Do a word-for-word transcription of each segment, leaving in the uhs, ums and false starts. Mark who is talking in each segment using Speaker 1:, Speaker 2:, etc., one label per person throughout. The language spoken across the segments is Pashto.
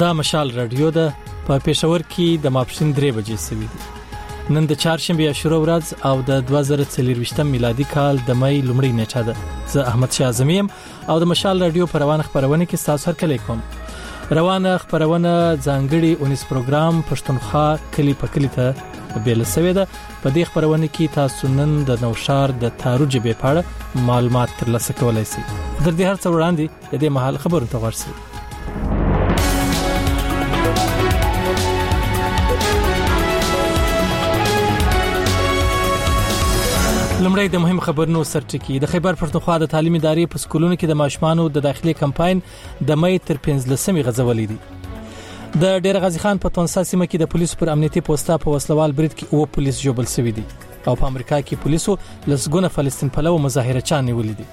Speaker 1: دا مشال رادیو ده په پېښور کې د ماپښین درې بجې سوي دي. نن د چهارشنبه شروع ورځ او د دوه زره څلور میلادي کال د مې لومړۍ نیټه ده. زه احمد شاه اعظمي او د مشال رادیو په روانه خبرونه کې تاسو سره کلی کوم. روانه خبرونه ځانګړي اونیس پروګرام پښتونخوا کلی په کلی ته بیل سوي ده. په دې خبرونه کې تاسو نن د نوشار د تاروج به پاړه معلومات ترلاسه کولای شئ. در دې هر څه وړاندې د دې محل خبرونه ته ورسئ. لمړی د مهم خبرونو سرټکی. د خیبر پښتونخوا د تعلیم ادارې په سکولونو کې د ماشومانو د داخلي کمپاین د مې تر پنځلسمې غځولې دي. د ډیر غازی خان په تونسا سیمه کې د پولیسو پر امنیتي پوسټا په وسلوال برید کې او پولیس جوړل شوی دي او په امریکا کې پولیسو لسګونه فلسطین پلو مظاهره چا نیولې دي.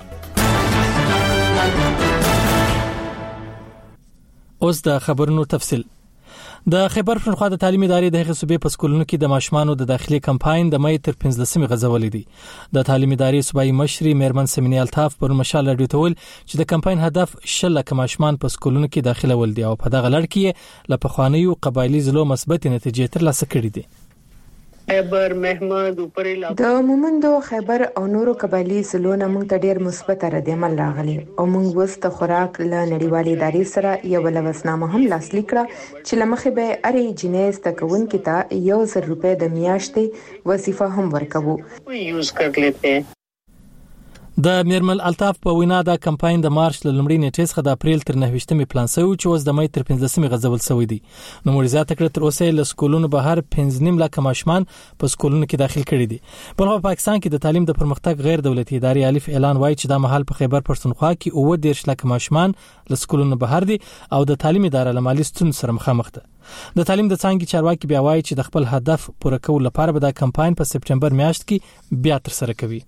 Speaker 1: اوس د خبرونو تفصیل. د خیبر پښتونخوا د تعلیم ادارې د هغې صوبې په سکولونو کې د ماشومانو د داخلي کمپاین د مې تر پنځلسمې غځولې دي. د تعلیم ادارې صوبایي مشري مېرمن سمینې الطاف پر مشال رادیو ته ویل چې د کمپاین هدف شل لکه ماشومان په سکولونو کې داخله ول دي او په دغه لړ کې له پخوانیو قبایلي ضلعو مثبت نتیجې ترلاسه کړې دي.
Speaker 2: خیبر محمد اوپر
Speaker 3: د مومندو خیبر او نورو قبایلی ضلعونو موږ ته ډیر مثبت ردعمل راغلی او موږ وست خوراک له نړیوالې ادارې سره یو لوسنامه هم لاسلیک کړه چې لمخې به اری جنیس تکون کې ته یو زر روپے د میاشتې وظیفه هم ورکوو
Speaker 2: یوز کر لیتے.
Speaker 1: د میرمل الطاف په وینا دا کمپاین د مارچ له لومړۍ نیټې څخه د اپریل تر نهه پلان شوی چې اوس د مې تر پنځلسمې غځول شوی دی. نو مریضات کړه تر اوسه له سکولونو بهر پنځه نیم لک ماشومان په سکولونو کې داخل کړي دي. په پاکستان کې د تعلیم د پرمختګ غیر دولتي ادارې الف اعلان وایي چې دا مهال په خیبر پښتونخوا کې اوه دېرش لک ماشومان له سکولونو بهر دي او د تعلیم اداره له مالي ستونزو سره مخامخ ده. د تعلیم د څانګې چارواکي بیا وایي چې د خپل هدف پوره کولو لپاره به دا کمپاین په سپټمبر میاشت کې بیا تر سره کوي.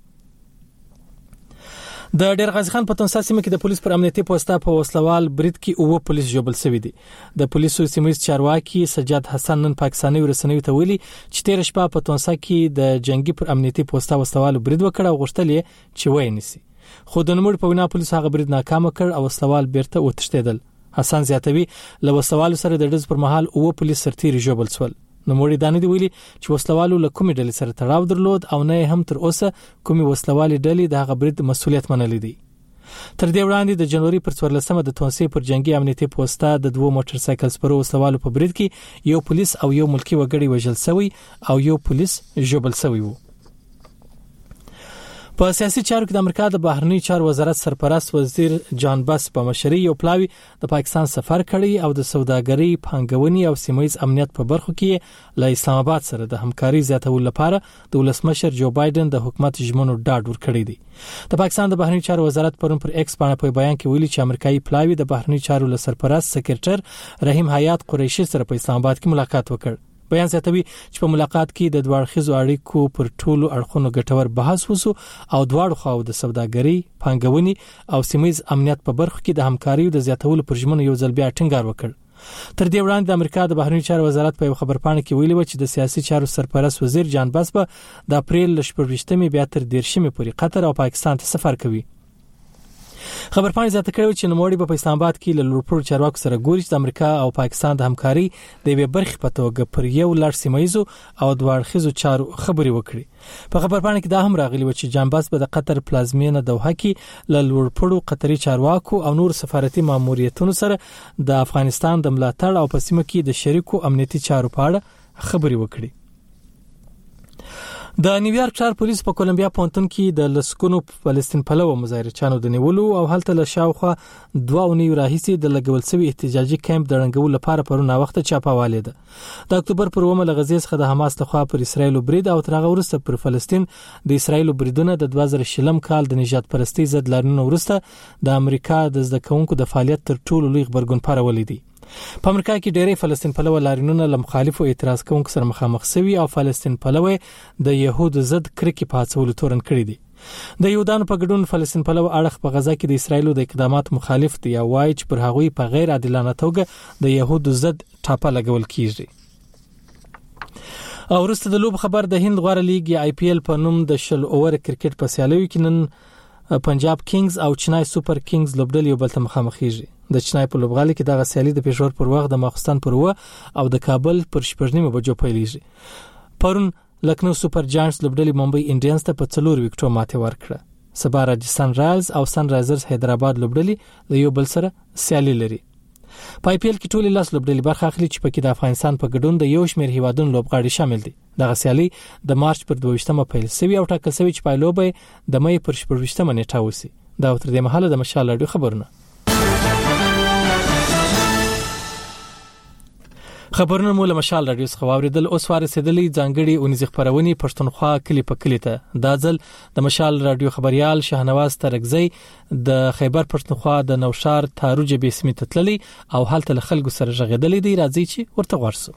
Speaker 1: د ډیر غازی خان په تونسا سیمه کې د پولیس پر امنیتي پوسټا په وسلوال برید کې اوه پولیس جوړل شوی دي. د پولیسو سیمایي چارواکي سجاد حسن نن پاکستاني ورسنوي ته ویلي چې تیر شپه په تونسا کې د جنگي پر امنیتي پوسټا وسلوال برید وکړ او غوښتل یې چې وای نسی. خو د نوموړي په وینا پولیس هغه برید ناکام کړ او وسلوال بیرته وتښتیدل. حسن زیاتوي له وسلوال سره د ډز پر مهال اوه پولیس سرتیري جوړل شول. نو موري دانه دی ویلي چې وسلوالو له کومې ډلې سره تړاو درلود او نه هم تر اوسه کومې وسلوالي ډلې د هغه برید مسؤلیت منلې دي. تر دې وړاندې د جنوري پر څوارلسمه د تونسي پر جنگي امنیتي پوسټا د دوه موټر سایکل سپرو وسلوالو په برید کې یو پولیس او یو ملکی وګړي وژل شوی او یو پولیس ژوبل شوی وو. په سیاسي چارو کې د امریکا د بهرنی چارو وزارت سرپرست وزیر جان باس په مشرۍ یو پلاوی د پاکستان سفر کړی او د سوداګرۍ، پانګونې او سیمایي امنیت په برخو کې له اسلام آباد سره د همکاري زیاتولو لپاره د ولسمشر جو بایدن د حکومت ژمنو ډاډ ورکړی دی. د پاکستان د بهرنی چارو وزارت پرون پر ایکس باندې په بیان کې ویلي چې امریکایي پلاوی د بهرنی چارو له سرپرست سکرټر رحیم حیات قریشي سره په اسلام آباد کې ملاقات وکړ. بیان زیاتوي چې په ملاقات کې د دوه اړخیزو اړیکو پر ټولو اړخونو ګټور بحث وشو او دواړو خواو د سوداګرۍ، پانګونې او سیمایي امنیت په برخو کې د همکاري د زیاتولو پر ژمنو یو ځل بیا ټینګار وکړ. تر دې وړاندې د امریکا د بهرنی چارو وزارت په خبرپاڼه کې ویلي و چې د سیاسي چارو سرپرست وزیر جان باس په د اپریل شپږمې بیا تر دیرشمې پورې قطر او پاکستان ته سفر کوي. خبرپاڼه زیاته کړې چې نوموړي په اسلام آباد کې له لوړپوړو چارواکو سره ګوري چې د امریکا او پاکستان د همکاري د یوې برخې په توګه پر یو لړ سیمایي او دوه اړخیزو چارو خبرې وکړي. په خبرپاڼه کې دا هم راغلی و چې جان باس به د قطر پلازمینه دوحه کې له لوړپوړو قطري چارواکو او نور سفارتي ماموریتونو سره د افغانستان د ملاتړ او په سیمه کې د شریکو امنیتي چارو په اړه خبرې وکړي. د نیویارک ښار پولیس په کولمبیا پونتون کې د لسګونو فلسطین پلو مظاهرچیانو د نیولو او هلته له شاوخوا دوه اونۍ راهیسې د لګول شوی احتجاجي کیمپ د رنګولو لپاره پرون وخت چاپواله ده. د اکتوبر پر اوومه له غزې څخه د حماس لخوا پر اسرایل برید او تر هغه وروسته پر فلسطین د اسرایل بریدونه د دوه زره شلم کال د نجات پرستی ضد لارنونو وروسته د امریکا د زده کوونکو د فعالیت تر ټولو لوی خبرګون پارولې دي. په امریکا کې ډېری فلسطین پلو لارینونه له مخالفو اعتراض کوونکو سره مخامخ شوي او فلسطین پلو د يهودو ضد کرکې په هڅولو تورن کړی دي. د یهودانو په ګډون فلسطین پلو اړخ په غزا کې د اسرایلو د اقدامات مخالف دي او وايي چې پر هغوی په غیر عادلانه توګه د يهودو ضد ټاپه لګول کیږي. او وروسته د لوب خبر د هند غوړه لیګ آی پی ایل په نوم د شل اوور کرکټ په سیالیو کې نن پنجاب کینګز او چنای سوپر کینګز لوبډل یو بل ته مخامخ کیږي. د چنای په لوبغالي کې د غسیالي د پېښور پر وخت د ماخستان پر و او د کابل پر شپږنیمه بجو پیلېږي. پرون لکنو سپر جاینټس لوبډلې ممبئی انډینز ته په څلور وکټو ماته ورکړه. سبا راجستان رایلز او سن رایزرز حیدرآباد لوبډلې د یو بل سره سیالي لري. په آی پی ایل کې ټول لاس لوبډلې برخه اخلي چې پکې د افغانستان په ګډون د یو شمېر هیوادونو لوبغاړي شامل دي. د غسیالي د مارچ پر دوه ویشتمه پیل شوی او ټاکل شوی چې پایلوبه د مې پر شپږ ویشتمه نیټه وسی. دا تر دې مهاله د مشال راډیو خبرونه خبرونه مو له مشال راډیو څخه واوریدل. اوس وارسېدلې ځانګړي اونیز خبرونه پښتونخوا کلی په کلی ته. دا ځل د مشال راډیو خبريال شاهنواز ترغزی د خیبر پښتونخوا د نوشار تاروج به سمیت تللی او حالت له خلکو سره ژغېدلې دی. راځي چې ورته ورسو.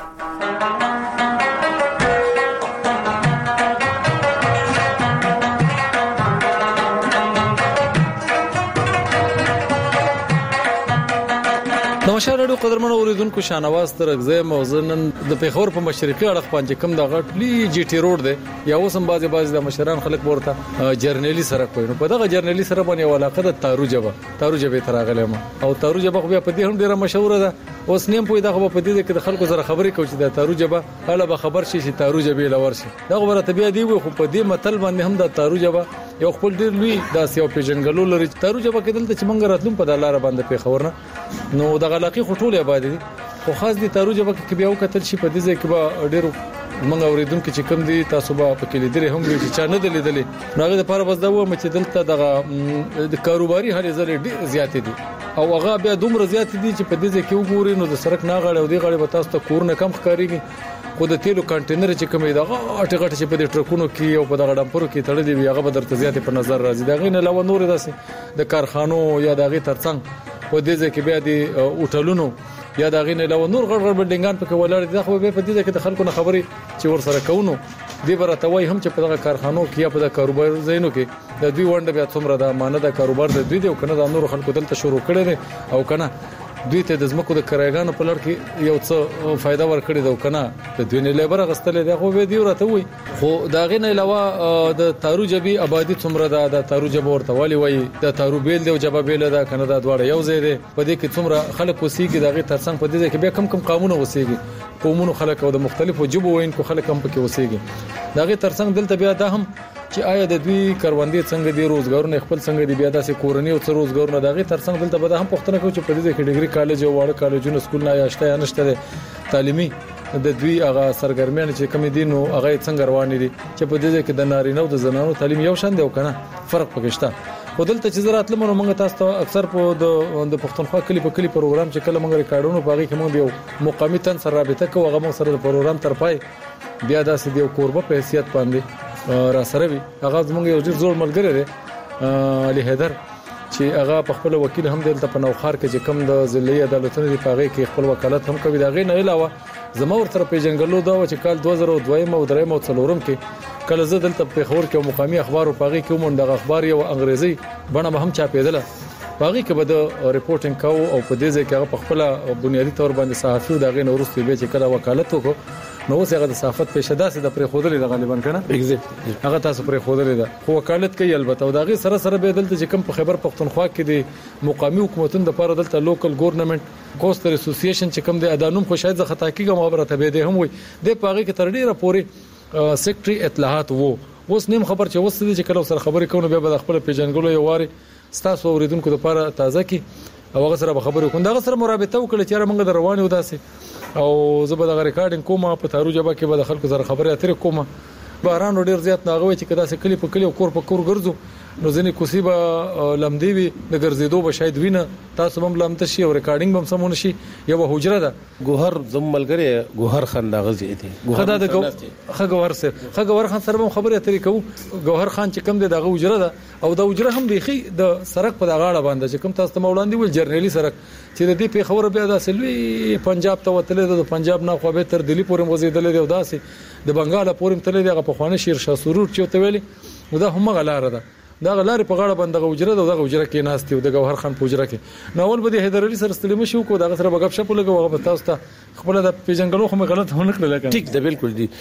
Speaker 4: نوشار راډیو قدرمنو اوریدونکو شاهنواز ترغزی موزنن د پیښور په مشرقي اړخ باندې کوم د غټلی جی ټی روډ دی. یا اوسم بازي بازي د مشران خلک ورته جرنیلی سره کوي. نو په دغه جرنیلی سره باندې علاقه د تاروجبه تاروجبه تراغلم او تاروجبه خو بیا په دې هم ډیره مشهور ده. اوس نیم په دغه په دې کې د خلکو سره خبرې کوي چې د تاروجبه هله به خبر شي چې تاروجبه لور شي. دغه ورته بیا دی خو په دې متل باندې هم د تاروجبه یو خپل ډیر لوی داسې او پیژنګلو لري. تاروجبه کې دلته چې مونږ راتلم په دلاره باندې پیښور نه نو د غلاقي خټولې آباد دي خو خاص دي تاروجبه کې بیا وکتل شي په دې ځای کې به ډیرو مونږ اوریدونکو چې کوم دي تاسو به په کې لیدل هم وي چې چا نه دلیدلې. نو هغه لپاره بس دا و چې دلته دغه د کاروباري حالې زری ډیر زیات دي او هغه بیا دومره زیات دي چې په دې ځای کې وګورئ نو د سړک نه غاړه او دی غاړه به تاسو ته کورونه کم ښکاریږي. خو د تیلو کانټینر چې کومې دغه اټه غټه چې په دې ټرکونو کې او په دغه ډمپرو کې تړلې وي هغه به درته زیات په نظر راځي. دا غي نه علاوه نور داسې د کارخانو یا دغه ترڅنګ په دې ځای کې بیا د اوټلونو یا دغه نه علاوه نور غړ غړ بلډینګان پکې ولاړ دي. خو به په دې ځای کې د خلکو نه خبري چې ور سره کوونو دی برته وای هم چې په دغه کارخانو کې یا په دغه کاروبار زینو کې د دوی ونده بیا څومره د امانه د کاروبار د دوی دی او کنه د نور خلکو دلته شروع کړي او کنه دوی ته د زمکو د کرایګانو په لړ کې یو څه فائدہ ورکړي دا کنه د دوی نه لیبر غستلې دی. خو به دی ورته وای خو دا غي نه علاوه د تاروجبي آبادی څومره ده د تاروجب ورته والی وای د تارو بیل دی او جبا بیل ده کنه دا دواړه یو ځای دی. په دې کې څومره خلک وسیږي دا غي ترڅنګ په دې کې بیا کم کم قانون وسیږي قومونو خلک او د مختلفو جبو وینکو خلک هم پکې وسیږي. دا غي ترڅنګ دلته بیا دا هم چې آیا د دوی کاروندې څنګه دی روزګارونه خپل څنګه دی بیا داسې کورنۍ او څو روزګارونه دغه ترڅنګ دلته به هم پښتنه کوي چې په دې کې ډیګري کالج او واړه کالجونه سکول نه یاشته یا نشته تعلیمي د دوی هغه سرګرمیان چې کوم دي نو هغه څنګه روان دي چې په دې کې د نارینه او د زنانو تعلیم یو شان دی او کنه فرق پکښتا. خو دلته چې زراعت لمنو موږ تاسو ته اکثر په د پښتونخوا کلی په کلی پروګرام چې کله موږ ریکارډونو پاږي کوم دی مقامی تن سره رابطه کوو هغه موږ سره د پروګرام تر پای بیا داسې دی کوربه په حیثیت باندې را سره وي. هغه زموږ یو ډیر زوړ ملګری دی علي حیدر چې هغه په خپل وکیل هم دلته په نوخار کې چې کم د ضلعي عدالتونو دی پاغي کې خپل وکالت هم کوي. دا غي نه علاوه زما ورته پیژنګلو دا چې کال دوه زره دوه او درې او څلورم کې کله زه دلته په خبر کې مقامی اخبار او پاغي کې مونږ د اخبار یو انګریزي بڼه هم چاپېدله پاغي کې به د ریپورټینګ کوو او په دې ځای کې په خپل بنیادی تور باندې صحافي دا غي نورستي به چې کله وکالت وکړو نو اوس هغه د صحافت پېښه داسې د پرې خودلې د غالبا کنه ایگزیکټلی هغه تاسو پرې خودلې ده خو وکالت کوي البته او دا غي سره سره به دلته چې کوم په خبر پښتونخوا کې د مقامی حکومتونو د لپاره دلته لوکل ګورنمنت کوستر اسوسییشن چې کوم د ادانوم خو شاید زه خطا کیږم او برته به ده هم وي د پاغي کې تر ډیره پوري سیکریټري اطلاعات وو. اوس نیم خبر چې وسته چې کله سره خبرې کوو بیا به خپل پیژنګلو یو واري ستاسو اوریدونکو لپاره تازه کی او هغه سره خبرې کوم دا سره مرابطه وکړي چې موږ د رواني وداسي او زه به د ریکارډینګ کومه په تاروجبه کې به د خلکو سره خبرې اترې کومه. باران ډیر زیات ناغوي چې کدا سه کلی په کلی او کور په کور ګرځو نو ځنې کوسی به لمدی وي د ګرځېدو به شاید وینه تاسو هم لمته شي او ریکارډینګ هم سمون شي. یو حجره ده
Speaker 5: ګوهر زم ملګری ګوهر خان دا غزي دي
Speaker 4: خدا د خه ګوهر سره خه ګوهر خان سره خبرې اترې کوو. ګوهر خان چې کم دی دغه حجره ده او د حجره هم بيخي د سرک په غاړه باندې چې کوم تاسو ته مولاندي ول جرنیلی سرک چې د دې په خبره بیا د سلوي پنجاب ته وتلې د پنجاب نه خو به تر دلی پورې وزیدلې دی او داسې د بنگال پورې تللې دی په خوانه شیر شاه سرور چې ته ویلي نو دا هم غلاره ده دا غلاره په غاړه باندې غوجره ده د غوجره کې ناستي او د ګوهر خان پوجره کې نو ول به د حیدر علي سره استلم شو کو دا سره بغب شپ لګو هغه تاسو ته خپل د پیژنګلو خو غلط هونه کړل کنه
Speaker 5: ټیک ده بالکل دي.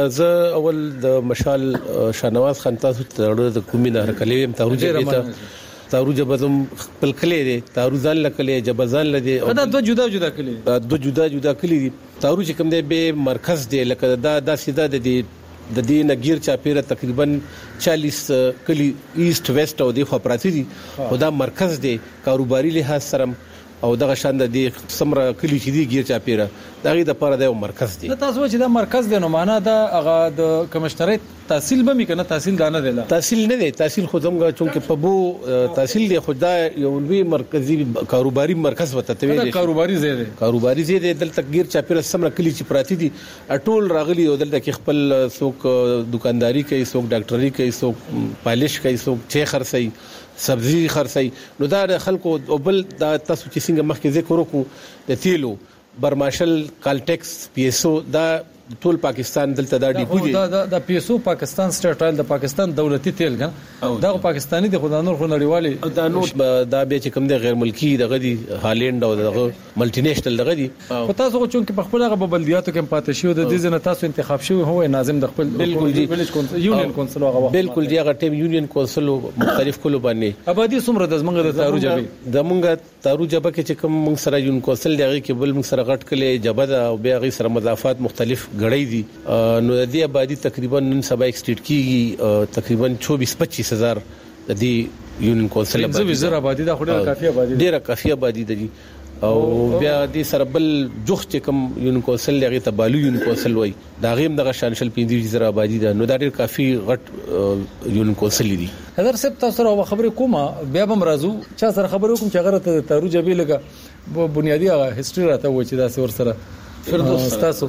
Speaker 5: زه اول د مشال شاهنواز خان تاسو ته د کومې نه هرکلې تاروجه ته تارو جبزم خپل کلی دی تارو ځان لکلی جبزان لدی
Speaker 4: دا دوه جدا جدا کلی
Speaker 5: دوه جدا جدا کلی دي تارو چې کوم دی به مرکز دی لکه دا د سیده د د دې نګیر چاپیره تقریبا چالیس کلی ایست ویست او د خپراتی دي خدا مرکز دی کاروباري لحاظ سره او دغه شان د دې سمره کلی چې دی ګیر چاپیره دغه د پاره د مرکز دی
Speaker 4: تاسو چې دا مرکز دی نو معنا دا هغه د کمشنریت تحصیل به می کنه تحصیل دانه دی
Speaker 5: تحصیل نه دی تحصیل خودمګه چونکه په بو تحصیل دی خدا یو لوی مرکزی کاروباري مرکز وته ته
Speaker 4: دی کاروباري زیاده
Speaker 5: کاروباري زیاده دلته ګیر چاپیره سمره کلی چې پراتی دي ټول راغلي او دلته کې خپل څوک دکانداری کوي څوک ډاکټري کوي څوک پالش کوي څوک چې خرڅي سبزی خرڅي نو دا خلکو او بل دا تاسو چې څنګه مخکې ذکر وکړو د تیلو برماشل کالټیکس پیسو دا ټول پاکستان دلته دا ډیپو دي
Speaker 4: دا د پیسو پاکستان سټیټ آیل د پاکستان دولتي تیل ګن دا پاکستاني د خدانور خو نړیوالي
Speaker 5: دا نو دا به چې کوم د غیر ملکی دغه دي هالند او دغه ملټي نېشنل دغه دي
Speaker 4: خو تاسو چې په خپل هغه بلدیاتو کې پاتې شو د دې ځنه تاسو انتخاب شوی هو ناظم د خپل
Speaker 5: بالکل دي
Speaker 4: یونین کونسل هغه
Speaker 5: بالکل دی هغه ټیم یونین کونسل مختلف کلو باندې
Speaker 4: ابادي څومره د زمنګ د تارو جبه
Speaker 5: د مونږه تارو جبه کې چې کوم مونږ سره یون کونسل دی هغه کې بل مونږ سره غټ کله جبه دا او بیا هغه سره مضافات مختلف غړې دي نو د دې آبادی تقریبا نن سبا ایکسټیټ کیږي تقریبا چوبیس پچیس هزار د دې یونین کونسل
Speaker 4: آبادی زر آبادی دا خوري کافي آبادی
Speaker 5: ډیره کافي آبادی دي او بیا د سره بل جوخ چې کوم یونین کونسل لغه تبالو یونین کونسل وای دا غیم دغه شانشل پینځه زر آبادی ده نو دا ډیر کافي غټ یونین کونسل دي
Speaker 4: حضرت صاحب تاسو سره خبرې کومه بیا به مرزو چا سره خبرې کوم چې هغه تارو جبه لګه بنیادی هغه هیستوري راته و چې دا څور سره فردوس تاسو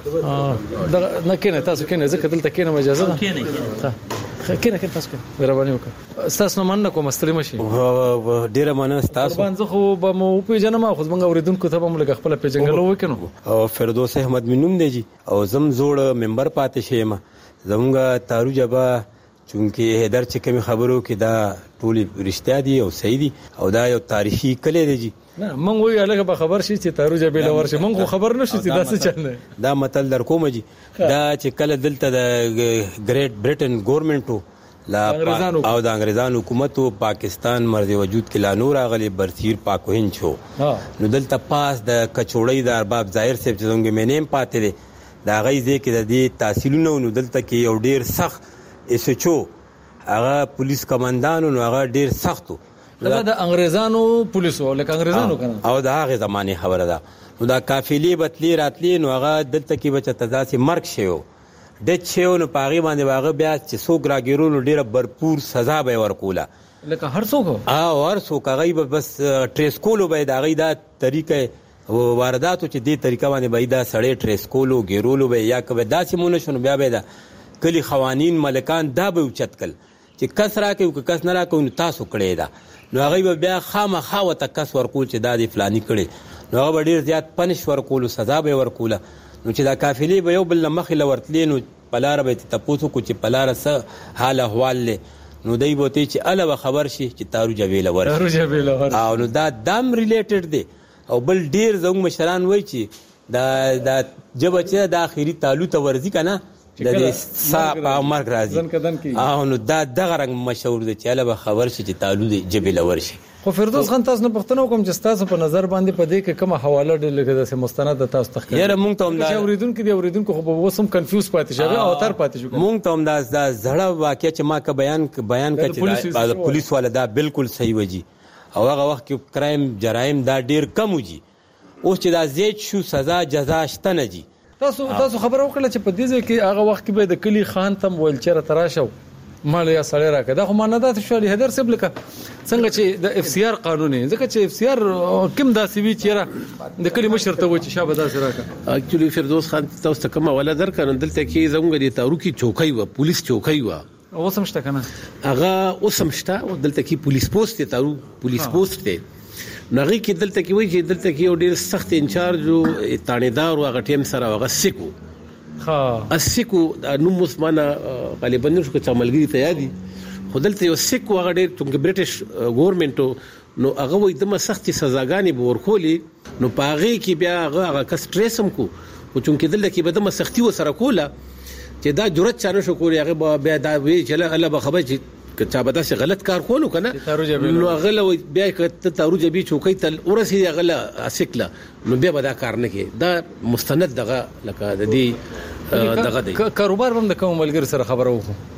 Speaker 4: دا نه کینه تاسو کینه ځکه دلته کینه اجازه ده کینه کینه کینه تاسو مهرباني وکړه تاسو مننه کوم ستړي مشي
Speaker 6: ډیره مننه تاسو
Speaker 4: باندې خو به مو په جنم خو زمونږ اوریدونکو ته هم لګ خپل پیژنګلو وکړو
Speaker 6: او فردوس احمد منوم دی جی او زم زوړ ممبر پاتې شیم زمونږ تارو جبا چونکه هدر چې کوم خبرو کې دا ټول رښتیا دي او صحیح دي او دا یو تاریخي کلی دی جی
Speaker 4: نه مونږ وی الګ به خبر شي چې تارو جبه لور شي مونږ خبر نشو چې دا څه چل
Speaker 6: دا متل در کوم جی دا چې کله دلته د ګریټ برټن ګورنمنټو لا او د انګریزانو حکومت او پاکستان مرز وجود کې لا نور غلي برتیر پاکوهین شو نو دلته پاس د کچوړی د ارباب ظاهر صاحب چې څنګه مینم پاتې دي دا غي کې د دې تحصیلونو نو دلته کې یو ډیر سخت اسچو هغه پولیس کمانډانو نو هغه ډیر سختو
Speaker 4: دا د انګریزانو پولیسو لکه انګریزانو کنه
Speaker 6: او د هغه زمانه خبره ده نو دا قافلې بتلی راتلی نو هغه دلته کې بچ تداسي مرګ شیو د چيو نو پاغي باندې واغه بیا چې سو ګراګیرونو ډیره برپور سزا به ورکوله
Speaker 4: لکه هر څوک
Speaker 6: او هر څوک هغه بس ټریس کولو به دا غي دا طریقې وارداتو چې دې طریقه باندې به دا سړی ټریس کولو ګیرولو به یا کبه داسې مونږ شنو بیا به دا کلی قوانین ملکان دا به اوچتکل چې کس راکې او کس نه راکې نو تاسو کړی دا نو هغه بیا خامخا وته کس ورکول چې دا د فلانی کړي نو هغه ډیر زیات پنش ورکول سزا به ورکوله نو چې دا قافلې به یو بل مخې لورتلې نو پلار به تاسو کو چې پلار سره حال احوال له نو دای بوته چې الوه خبر شي چې تارو جبیل ور
Speaker 4: تارو جبیل ور
Speaker 6: او نو دا دم ریلیټډ دی او بل ډیر زوم مشران وای چې دا دا جب چې د اخیری تعالو ته ورزي کنه د دې صاحب مرګ راځي او نو دا دغه رنګ مشهور دی چې الوه خبر شي چې تعالو دی جبیل ور شي
Speaker 4: خو فردوس خان تاسو نه پښتنو کوم چې تاسو په نظر باندې پدې کې کومه حواله ډېر لګه د مستند تاسو تخکې
Speaker 6: یاره مونږ ته هم دا
Speaker 4: اوریدونکو دی اوریدونکو خو به وسم کنفیوز پاتې شوی او تر پاتې شو
Speaker 6: مونږ ته هم دا زړه واقعیا چې ما کا بیان بیان کړي چې پولیس والا دا بالکل صحیح وږي او هغه وخت کې کرایم جرایم دا ډېر کم وږي اوس چې دا زیات شو سزا جزا شته نه جی
Speaker 4: تاسو تاسو خبر وکړه چې په دې ځای کې هغه وخت کې به د کلی خان تم ویل چیرې تراشو مال یا سړی راکړه دا خو مانادات شوالي هدر سب لکه څنګه چې د اف سی آر قانوني ځکه چې اف سی آر کوم داسې وی چیرې د کلی مشر ته و چې شابه داسې راکړه
Speaker 5: اکچولی فردوس خان تاسو ته کومه ولا درکړه دلته کې زموږ د تاروکی چوکۍ و پولیس چوکۍ و
Speaker 4: او سمشته کنه
Speaker 5: هغه اوسمشته او دلته کې پولیس پوسټ ته تارو پولیس پوسټ ته نغې کې دلته کې وایي چې دلته کې یو ډېر سخت انچارج او تانیدار او هغه ټیم سره هغه سیکو
Speaker 4: ها
Speaker 5: اسیکو نو مسمانه غالبا نو څه عملګری ته یادي خدلته یو سیکو هغه ډېر څنګه برټش ګورنمنت نو هغه وایي دمه سختي سزاګانې به ورکولي نو پاغي کې بیا هغه کس ټریسم کو او چې دلته کې به دمه سختي وسره کوله چې دا جرأت چانه شو کولی هغه بیا دا وی چې الله به خبر چې چا به داسې غلط کار کولو کنه نو غله بیا کته تاروج به چوکۍ تل ورسي غله اسکله نو بیا به دا کار نه کوي دا مستند دغه لکه د دې دغه دی
Speaker 4: کاروبار هم د کوم ملګری سره خبرو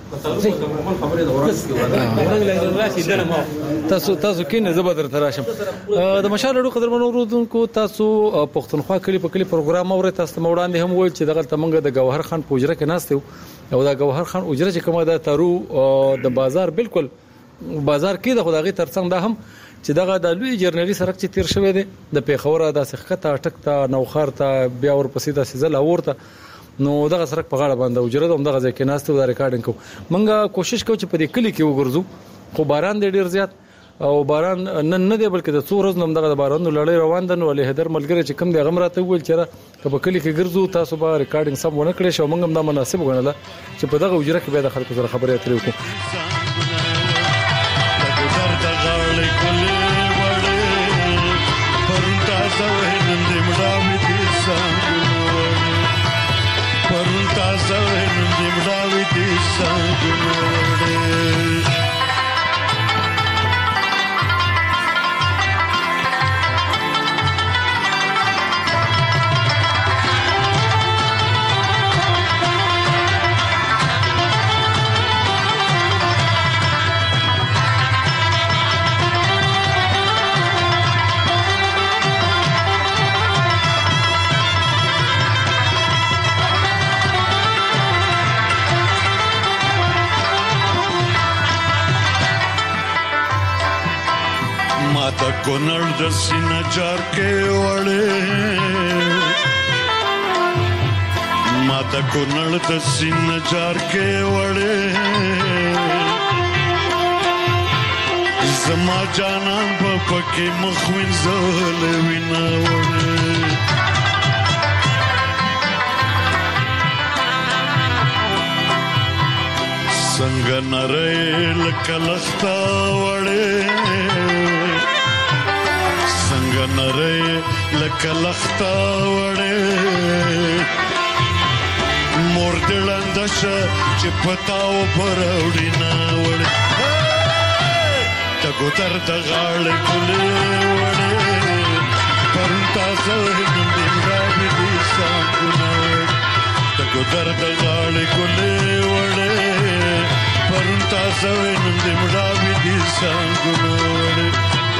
Speaker 4: تاسو تاسو کې نه زبر تراشم د مشالړو قدرمنو ورودونکو تاسو پښتونخوا کلی په کلی پروګرام اوري تاسو موړاندې هم وایي چې دغه تمنګ د گوهر خان پوجره کې ناشته او دا گوهر خان اجره چې کومه د تارو د بازار بالکل بازار کې د خدای ترڅنګ دا هم چې دغه د لوی جرنالي سرک چې تیر شوی دی د پیښور د سخته ټکته نوخار ته بیا ورپسې د سزل اورته نو دغه سرک په غاړه باندې وجره هم دغه ځکه ناشته د ریکارډینګ کو منګه کوشش کوو چې په دې کلی کې وګرځو خو باران دی ډیر زیات او باران نن نه دی بلکې د څو ورځې نوم دغه باران لړۍ روان ده نو له هدر ملګری چې کم دی غمراته ویل چې په کلی کې ګرځو تاسو به ریکارډینګ سم ونه کړی شو موږ هم دا مناسب غنله چې په دغه وجره کې به د خلکو سره خبرې اترې وکړو
Speaker 7: کونړ د سینه جار کې وړې ما د کونړ د سینه جار کې وړې زما جانان په پکې مخوین زول وینا وړې څنګه نری لکه لخته وړې نره لکه لخته وړې مور دلنده شه چې پتاو پر وړینا وړې تګو تر د غاړې کولې وړې پرون تاسو نن دې راوي دي ساګونه تګو تر د غاړې کولې وړې پرون تاسو نن دې راوي دي ساګونه وړې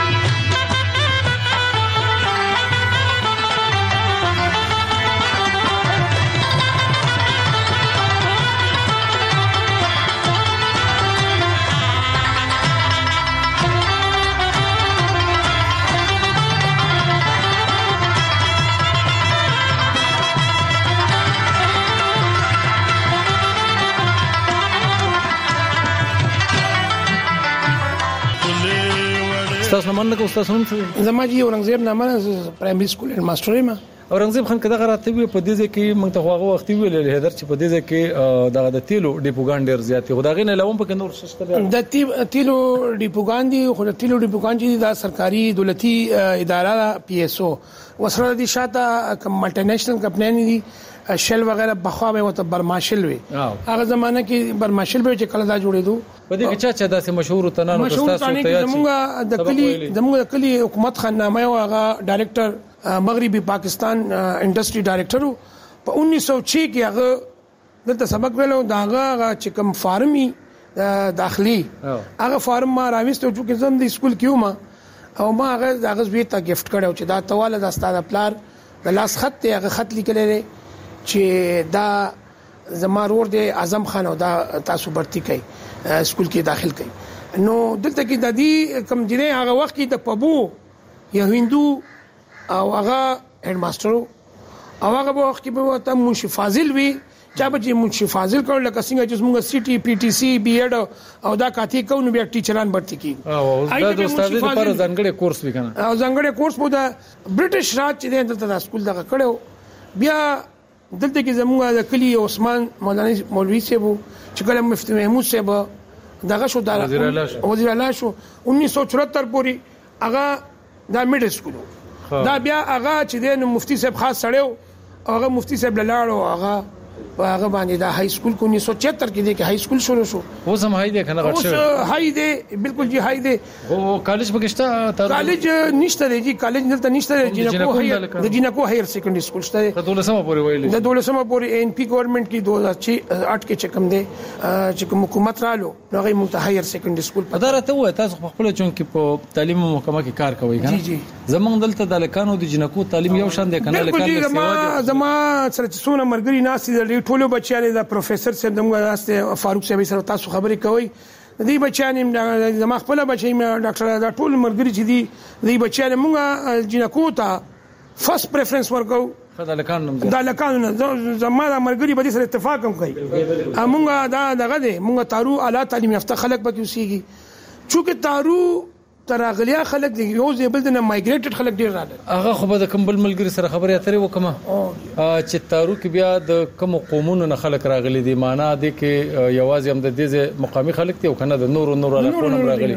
Speaker 4: تاسو نمونه کو تاسو نوم څه
Speaker 8: زما جی اورنګزیب نامه پرایمري سکول هډ ماستر یم
Speaker 4: اورنګزیب خان کده غراته وي په دې ځکه موږ ته هغه وخت ویل هدر چې په دې ځکه دغه د تیلو ډیپوګان ډیر زیات خو دغه نه لوم په نور سیستم
Speaker 8: د تیلو ډیپوګان دي خو د تیلو ډیپوګان چې د سرکاري دولتي اداره پی ایس او وسره دي شاته کوم ملټي نېشنل کمپنی دي شل وغیرہ بخوا به وته برماشل وي هغه زمانہ کې برماشل به چې کله دا جوړېدو
Speaker 4: په دې کې چا چا داسې مشهور تنانو تاسو ته یاد
Speaker 8: زموږ د کلی زموږ د کلی حکومت خنامه او هغه ډایریکټر مغربي پاکستان انډستری ډایریکټر په انیس سو چھ کې هغه دلته سبق ویلو دا هغه چې کوم فارمي داخلي هغه فارم ما راويستو چې زم د سکول کیو ما او ما هغه هغه زویته گیفت کړو چې دا تواله د استاد پلار د لاس خط هغه خط لیکل لري چې دا زمارور د اعظم خان او دا تاسو برتی کوي سکول کې داخل کوي نو دلته کې د دې کم جنې هغه وخت کې د پبو یا هندو او هغه هډ ماستر او هغه وخت کې به ته منشي فاضل وی چا به منشي فاضل کول لکه څنګه چې موږ سی ټي پی ټي سی بي اډ او دا کاتی کو نو بیا ټیچران برتی کی
Speaker 4: او دا د استاد لپاره ځانګړي کورس وکنه
Speaker 8: او ځانګړي کورس مو دا برټش راج چې دلته د سکول دغه کړو بیا دلته کې زموږ د کلی عثمان مولانا مولوی صاحب چې کله مفتی محمود صاحب دغه شو دا وزیر اعلی شو انیس سو چوهتر پورې هغه دا میډل سکول دا بیا هغه چې د مفتی صاحب خاص سړیو هغه مفتی صاحب لاړو هغه په هغه باندې د های سکول کو उन्नीस सौ छिहत्तर کې د های سکول شروع شو.
Speaker 4: اوس هم هاي دي کنه غټ شوی.
Speaker 8: اوس هاي دي بالکل جی هاي دي.
Speaker 4: او کالج پکشته
Speaker 8: کالج نشته دی جی کالج دلته نشته دی جنکو هایر د جنکو هایر سیکنډري سکول شته.
Speaker 4: د دولسمه پورې ویلې. د
Speaker 8: دولسمه پورې ان پی ګورنمنت کې دو हज़ार आठ کې چکم دی چې کوم حکومت رالو نو غي متحیر سیکنډري سکول.
Speaker 4: اداره وه تاسو خپل چون کې په تعلیم محکمه کې کار کوي کنه.
Speaker 8: جی جی.
Speaker 4: زمونږ دلته د لکانو د جنکو تعلیم یو شان دی کنه لکان
Speaker 8: له سیوا زما سره څونه مرګري ناسي د ټولو بچیانو د پروفیسور صاحب دمو واسطه فاروق صاحب سره تاسو خبرې کوي. دی بچیانو زما خپل بچی مې ډاکټر دا ټول مرګري چې دی دی بچیانو موږ جنکو ته فرست پریفرنس ورکو.
Speaker 4: دا لکان نوم
Speaker 8: دا لکان زما د مرګري په دې سره اتفاق هم کوي. موږ دا دغه دی موږ تارو اعلی تعلیم یافته خلک پکې اوسېږي چې تارو تراغلیا خلک دی یو زیبل د مایګریټډ خلک ډیر راغلي.
Speaker 4: هغه خو به د کمبل ملګری سره خبرې اترې وکمه چې تارو کې بیا د کوم قومونو نه خلک راغلي دي معنا دي کې یوازې هم د دې مقامي خلک دي او کنه د نور نور علاقو راغلي.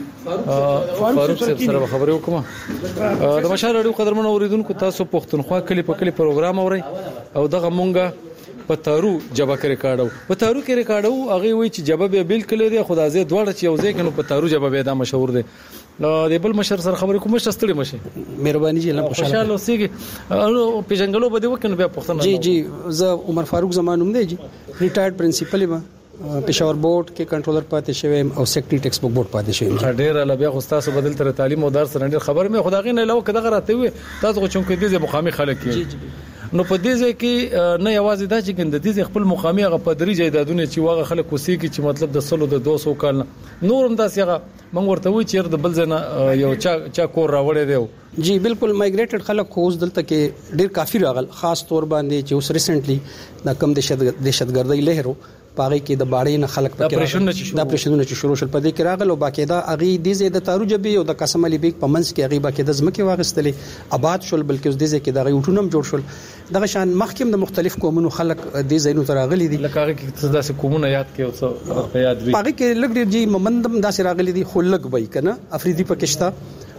Speaker 4: فاروق سره خبرې وکمه د مشال اړو قدرمن اوریدونکو تاسو پښتونخوا کلی په کلی پروګرام اوري او دغه مونږه په تارو جبا کې ریکارډو په تارو کې ریکارډو هغه وی چې جبا به بیل کړي دي خدای دواړه چې یو ځای کنه په تارو جبا به دا مشهور دي. د بل مشر سره خبرې کوم څه ستړي مشه
Speaker 9: مهرباني جی الله
Speaker 4: خوشاله اوسېږي او پیژنګلو بده وکنه بیا پښتنه.
Speaker 9: جی جی زه عمر فاروق زمانوم دی جی ریټایرډ پرنسپل یم پېښور بورډ کې کنټرولر پاتې شوم او سیکټري ټیکس بک بورډ پاتې شوم.
Speaker 4: ډېر لا بیا خو تاسو بدل تر تعلیم او دار سره ډېر خبر مې خدای نه علاوه کده راته وي تاسو چون کې دې مقامي خلک
Speaker 9: جی جی
Speaker 4: نو په دې ځای کې نه یوازې دا چې ګند دې خپل مقامي هغه پدري جیدادونه چې واغه خلک وسیږي چې مطلب د سلو د دو سو کال نور هم داسې هغه موږ ورته وی چې د بل ځنه یو چا چا کور راوړی دی.
Speaker 9: جی بالکل مایګریټډ خلک خو دلته کې ډیر کافي راغل خاص تور باندې چې اوس ریسنټلی د کم دهشت دهشتګردۍ لهرو پاره کې د باړې نه خلک
Speaker 4: پکې راغلي
Speaker 9: دا پرېشنونه چې شروع شول په دې کې راغل او باقاعده اغي د زید تارو جبي او د قسم علي بیگ په منځ کې اغي باقاعده ځمکه واغستلې آباد شول بلکې اوس د زید کې د غوټونم جوړ شول دغه شان مخکیم د مختلف قومونو خلک د زینو تر راغلي دي
Speaker 4: لکه هغه کې داسې قومونه یاد کې او څه یاد وي
Speaker 9: پاره کې لګ ډیر جی ممندم داسې راغلي دي خو لګ وای کنه افریدي پکشتا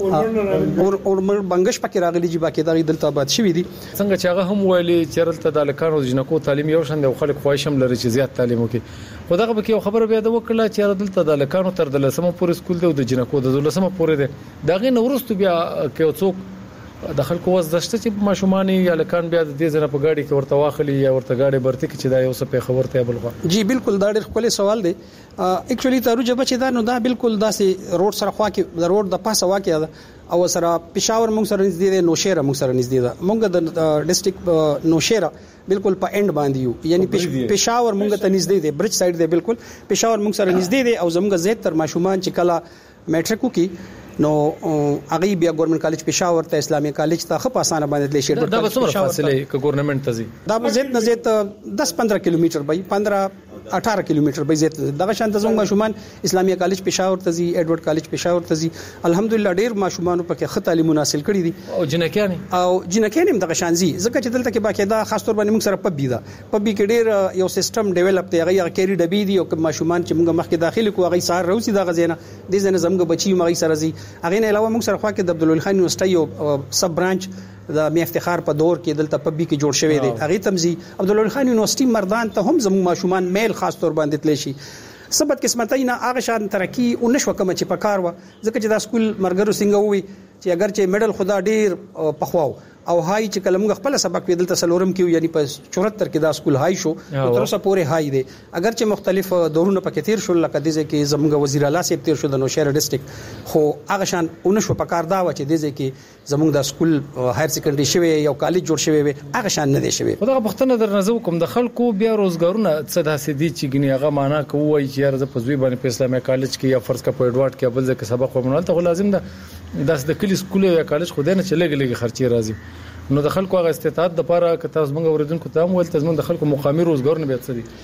Speaker 9: اور اور مر بنگش پکې راغلي جی باقاعده دلته آباد شوی دي
Speaker 4: څنګه چې هغه هم ویلي چې رلته د لکانو د جنکو تعلیم یو شان د خلک خوښم لري چې زیات تعلیم وکړي. خدغه به کې خبره بیا د وکړه چې دلته د لکانو تر د لسمه پورې سکول دی او د جنکو د لسمه پورې دی دغه نورستو بیا کې څوک د خلکو وځدشته چې ماشومانی یا لکان بیا د دې زنه په گاډي کې ورته واخلي یا ورته گاډي برته کې چې دا یو څه په خبرته بلغه.
Speaker 9: جی بالکل دا ډېر خپل سوال دی اکچولی تارو جبه چې دا نو دا بالکل داسې روډ سره خوا کې د روډ د پاسه واقع ده او سره پېښور موږ سره نږدې دی نوشهره موږ سره نږدې ده موږ د ډیسټریکټ نوشهره بالکل په اند باندې یو یعنی پېښور موږ ته نږدې دی برج سایډ دی بالکل پېښور موږ سره نږدې دی او زموږ زیات تر ماشومان چې کله میټریک کې نو هغه بیا ګورنمنت کالج پېښور ته اسلامي کالج ته خپ اسانه باندې تللی شي
Speaker 4: دا به څومره فاصله ک ګورنمنت ته زی
Speaker 9: دا به زیات نه زیات دس پندرہ کیلومتر به پندرہ اٹھارہ کیلومتر به زیات دغه شان د زموږ ماشومان اسلامي کالج پېښور ته زی ایډورډ کالج پېښور ته زی الحمدلله ډیر ماشومان په کې خط تعلیم حاصل کړي دي
Speaker 4: او جنکیان
Speaker 9: او جنکیان هم دغه شان زی ځکه چې دلته کې باقاعده خاص تور باندې موږ سره پبی دا پبی کې ډیر یو سیستم ډیولپ دی هغه کېری ډبی دی او ماشومان چې موږ مخکې داخلي کو هغه سار روسي دغه زینه د زنه زموږ بچي مغي سره زی هغه نه علاوه موږ سره خوا کې د عبدالولي خان یونیورسيټي او سب برانچ د می افتخار په دور کې دلته پبی کې جوړ شوی دی هغه تمزي عبدالولي خان یونیورسيټي مردان ته هم زموږ ماشومان میل خاص تور باندې تللی شي سبت قسمتای نه هغه شان ترقی او نشو کوم چې پکار و ځکه چې دا سکول مرګرو څنګه وي چې اگر چې میډل خدا ډیر پخواو او هاي چې کلمغه خپل سبق ویدل تسلورم کیو یعنی په چورہتر کې دا سکول هاي شو تر اوسه پورې هاي دی اگر چې مختلف دورونه پکې تیر شول لکه دځه کې زموږ وزیر اعلی سیب تیر شو د نوشهره ډیسټریکټ خو هغه شان اونشو پکار دا و چې دځه کې زموږ د سکول هایر سیکنډري شوی یو کالج جوړ شوی وي هغه شان نه دی شوی.
Speaker 4: خدای پښتنه در نظر کوم د خلکو بیا روزګارونه څه داسې دي چې ګنی هغه معنا کوي چې یار ز پزوی باندې په اسلامي کالج کې یا فرض کا په ایډوارډ کې بل ځکه سبق ومنل ته لازم ده داس د کلی سکول یا کالج خو دې نه چلېږي لګي خرچي راځي نو د خلکو هغه استطاعت د لپاره که تاسو موږ اوریدونکو ته هم ول تاسو د خلکو مقامي روزګار نه بیت سدي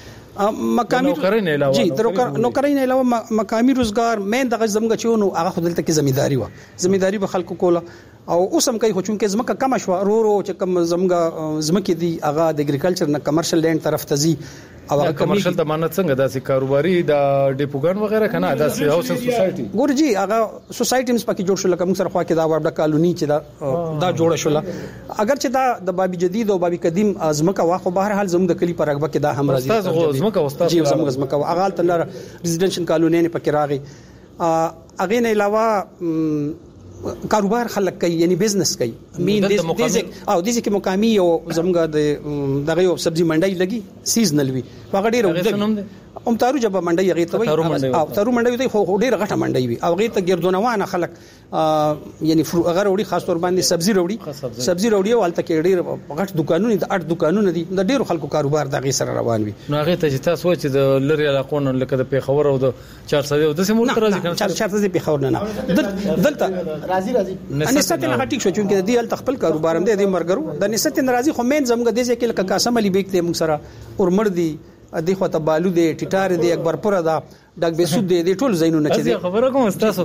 Speaker 9: مقامي
Speaker 4: نوکرین علاوه
Speaker 9: جی نوکرین علاوه مقامي روزګار مې د زمګه چونو هغه خپل ته کې ځمېداري و ځمېداري به خلکو کوله او اوس هم کوي خو چونکې زمکه کم شو رو رو چې کم زمګه زمکه دي هغه د اګریکلچر نه کمرشل لینډ طرف ته ځي
Speaker 4: او کمرشل د مانت څنګه داسې کاروباري د ډیپوګان وغیرہ کنه داسې هاوسنګ سوسایټي
Speaker 9: ګورجی هغه سوسایټیز پکې جوړ شول کوم سره خوا کې دا وړه کالونی چې دا دا جوړ شول اگر چې دا د بابي جدید او بابي قدیم ازمکه واخو بهر حال زموږ د کلی پر رغبه کې دا هم راځي
Speaker 4: استاد ازمکه استاد
Speaker 9: جی زموږ ازمکه هغه تل ریزیډنشل کالونی نه پکې راغی اغه نه علاوه کاروبار خلک کوي یعنی بزنس کوي مين دې دې او دې کې مقامي او زموږ د دغه یو سبزی منډي لګي سیزنل وي هغه ډیر ام تارو جب منډي هغه ته وي او تارو منډي ته خو ډیر غټه منډي وي او هغه ته ګردونوانه خلک یعنی هغه وروړي خاص تور باندې سبزی وروړي سبزی وروړي او الته کې ډیر غټ دکانونه دي اټ دکانونه دي د ډیرو خلکو کاروبار دغه سره روان وي
Speaker 4: نو هغه ته چې تاسو چې د لری علاقونو لکه د پیښور او د چارسده او د سیمو تر راځي
Speaker 9: کنه چارسده پیښور نه نه دلته راځي راځي ان نسبت نه هټیک شو چې د دې ال تخپل کاروبار هم د مرګرو د نسبت ناراضي خو مين زمګه د ځکه لکه قاسم علي بیگ ته موږ سره اور مړ دي د خو ته بالو دي ټټار دي اکبرپور دا ډاک بیسود دي د ټول زینونه چې دي
Speaker 4: خبره کوم تاسو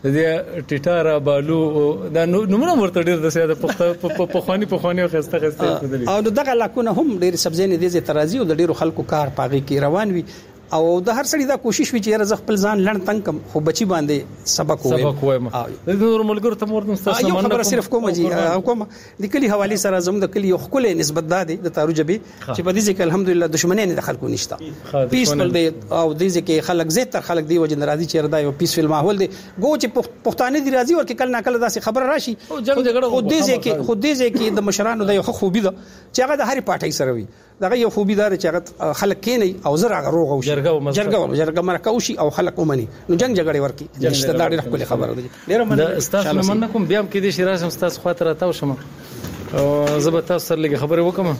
Speaker 4: د ټټار بالو دا نمونه ورته ډیر د سیاده په پخوانی پخوانی خسته خسته
Speaker 9: او دغه علاقونه هم ډیر سبزینه دي چې ترازی او د ډیرو خلکو کار پاږي کې روان وي او د هر سړي دا کوشش وی چې رزق خپل ځان لړ تنگ کم خو بچي باندې سبق وای
Speaker 4: سبق وای د نور ملګرو ته ورته مستاسو
Speaker 9: یو خبره صرف کوم جی کوم د کلی حواله سره زم د کلی یو خپل نسبت ده د تارو جبي چې په دې ځکه الحمدلله دښمنۍ نه دخل کو نشته پیسفل دی او دې ځکه خلک زیات تر خلک دی وجه ناراضي چیر دا یو پیسفل ماحول دی ګو چې پښتانه دی راضي ورکه کله ناکله داسې خبر راشي
Speaker 4: جنگ جګړه
Speaker 9: خو دې ځکه خو دې ځکه د مشرانو د یو خوبي ده چې هغه د هرې پارټي سره وي دغه یو خوبي دار چې هغه خلک کینی او زر هغه روغ او
Speaker 4: جرګه
Speaker 9: جرګه جرګه مرکوشي او خلک ومني نو جنگ جګړه ورکی چې دا ډېر خپل خبره ده
Speaker 4: ډېر من استاد من کوم بیا کې دې شي راشم استاد خاطر تاسو شمه او زه به تاسو سره لګي خبره وکم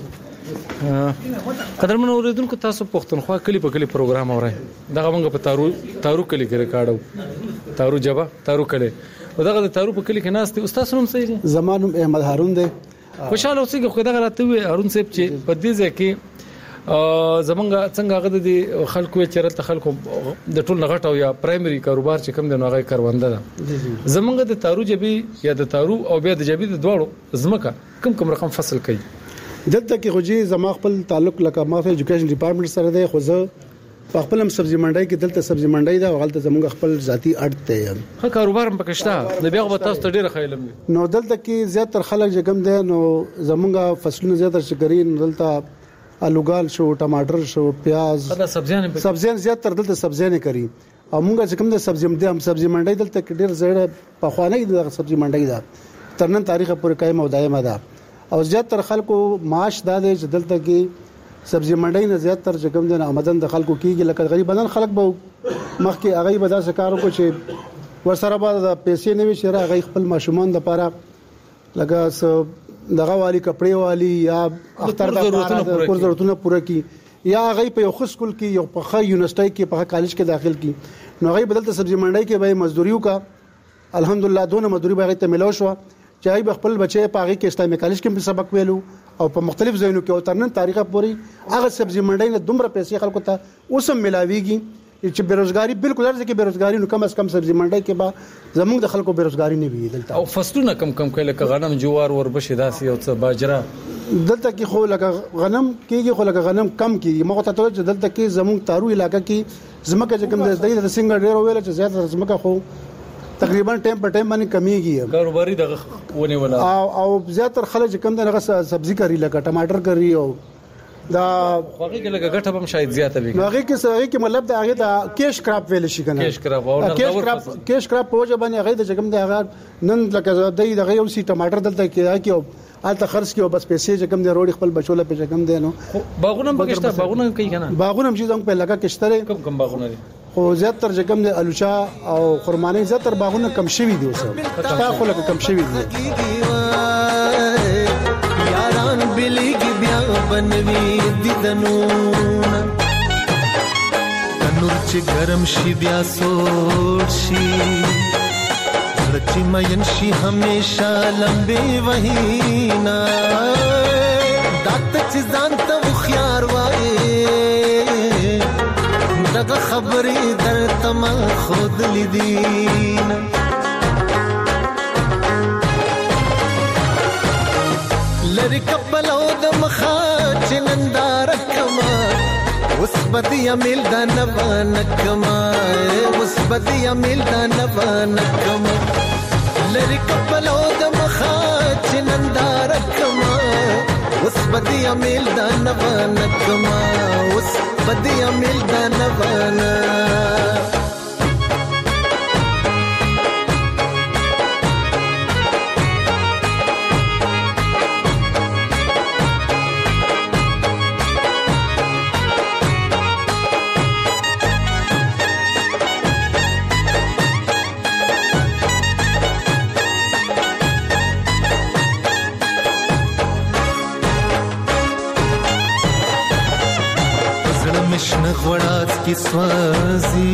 Speaker 4: قدرمن اوریدونکو تاسو پښتونخوا کلی په کلی پروګرام اورئ دغه موږ په تارو تارو کلی کې ریکارډو تارو جبا تارو کلی او دغه تارو په کلی کې ناس دي استاد نوم صحیح
Speaker 10: زمانم احمد هارون دی
Speaker 4: خوشاله اوسئ خو دغه راته وي هارون صاحب چې په دې ځکه زمونږ څنګه هغه د خلکو چیرته خلکو د ټول نغټ او یا پرایمري کاروبار چې کوم دی نو هغه کارونده ده زمونږ د تارو جبي یا د تارو او بیا د جبي د دوړو زمکه کم کم رقم فصل کوي
Speaker 10: دلته کې خو جی زما خپل تعلق لکه ما په ایجوکیشن ډپارټمنټ سره دی خو زه په خپل هم سبزی منډي کې دلته سبزی منډي دا غلطه زمونږ خپل ذاتی اړ ته
Speaker 4: ښه کاروبار هم پکښتا د بیا غو تاسو ته ډیره خیلم
Speaker 10: نو دلته کې زیاتره خلک چې کوم دي نو زمونږ فصلونه زیاتره شګري دلته الوګال شو ټماټر شو پیاز
Speaker 4: دا سبزیان
Speaker 10: سبزیان زیاتره دلته سبزیان کوي او مونږ چې کوم د سبزی مده هم سبزی منډي دلته کې ډیر زړه په خوانه د سبزی منډي دا ترنن تاریخ پورې قائم او دایمه ده او زیاتره خلکو معاش دا دی چې دلته کې سبزی منډي نه زیاتره چې کوم د آمدن د خلکو کېږي لکه غریبانان خلک به مخکې هغه به دا کارو کو چې ورسره به د پیسې نه وي چې هغه خپل ماشومان د لپاره لکه دغه والی کپڑے والی یا اختر د کور ضرورتونه پوره کی یا هغه په یو خص کول کې یو په خا یونیورسيټي کې په کالج کې داخل کی نو هغه بدلته سبزی منډي کې به مزدوریو کا الحمدلله دونه مزدوري به ته ملو شو چې به خپل بچي په هغه کې اسلامي کالج کې سبق ویلو او په مختلف ځایونو کې او ترنن تاریخه پوری هغه سبزی منډي نه دومره پیسې خلکو ته اوسم ملاويږي چې بیروزګاری بالکل ارزه کې بیروزګاری نو کم از کم سبزی منډي کې با زموږ د خلکو بیروزګاری نه وي دلته
Speaker 4: او فصلونه کم کم کله ک غنم جوار وربشي داسي او څه باجره
Speaker 10: دلته کې خو لکه غنم کېږي خو لکه غنم کم کېږي مغه ته چې دلته کې زموږ تارو علاقې کې زمکه چې کوم د دې د سنگر ډیر ویل چې زیات زمکه خو تقریبا ټایم په ټایم باندې کمیږي
Speaker 4: کاروباري دغه ونه ولا
Speaker 10: او او زیاتره خلک کوم دغه سبزی کوي لکه ټماټر کوي او دا
Speaker 4: هغه کې لګه غټه هم شاید زیاته وي
Speaker 10: هغه کې هغه کې مطلب دا هغه د کیش کراپ ویل شي کنه
Speaker 4: کیش کراپ او
Speaker 10: کیش کراپ کیش کراپ په وجه باندې هغه د کوم دغه نن لکه د دغه یو سی ټماټر دلته کې کې الته خرڅ کې بس پیسې چې کوم دی روړي خپل بچوله په کوم دی نو
Speaker 4: باغونه بغشته باغونه کوي کنه
Speaker 10: باغونه هم چې څنګه په لګه کشتره
Speaker 4: کم کم باغونه دي
Speaker 10: خو زیاتره چې کوم دی الوچا او خرمانه زیاتره باغونه کم شوي دي اوسه تا خو لکه کم شوي دي
Speaker 11: یاران بلیږي بیا بنوي دیدنونه تنور چې ګرم شي بیا سوړ شي لچې مین شي همیشه لمبې وهینا دات چې ځان ته خيار وای دغه خبرې درته ما خود لیدین لری کپلو د مخا چنندار کما اوس بدیا مل د نوان کما اوس بدیا مل د نوان کما لری کپلو د مخا چنندار کما اوس بدیا مل د نوان کما اوس بدیا مل د نوان غوړات کی سوازی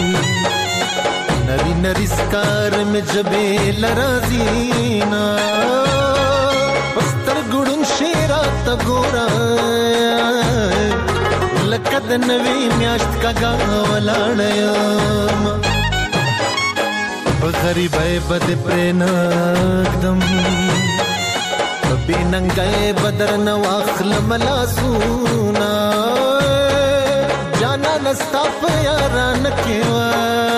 Speaker 11: نری نری سکار میں جبے لرازینا پستر گڑن شیرا تگورا لقد نوی میاشت کا گاولاڑیام غریبای بد پرناکدم بیننگای بدر نواخل ملاسونا جانا نستا پیاران کیوا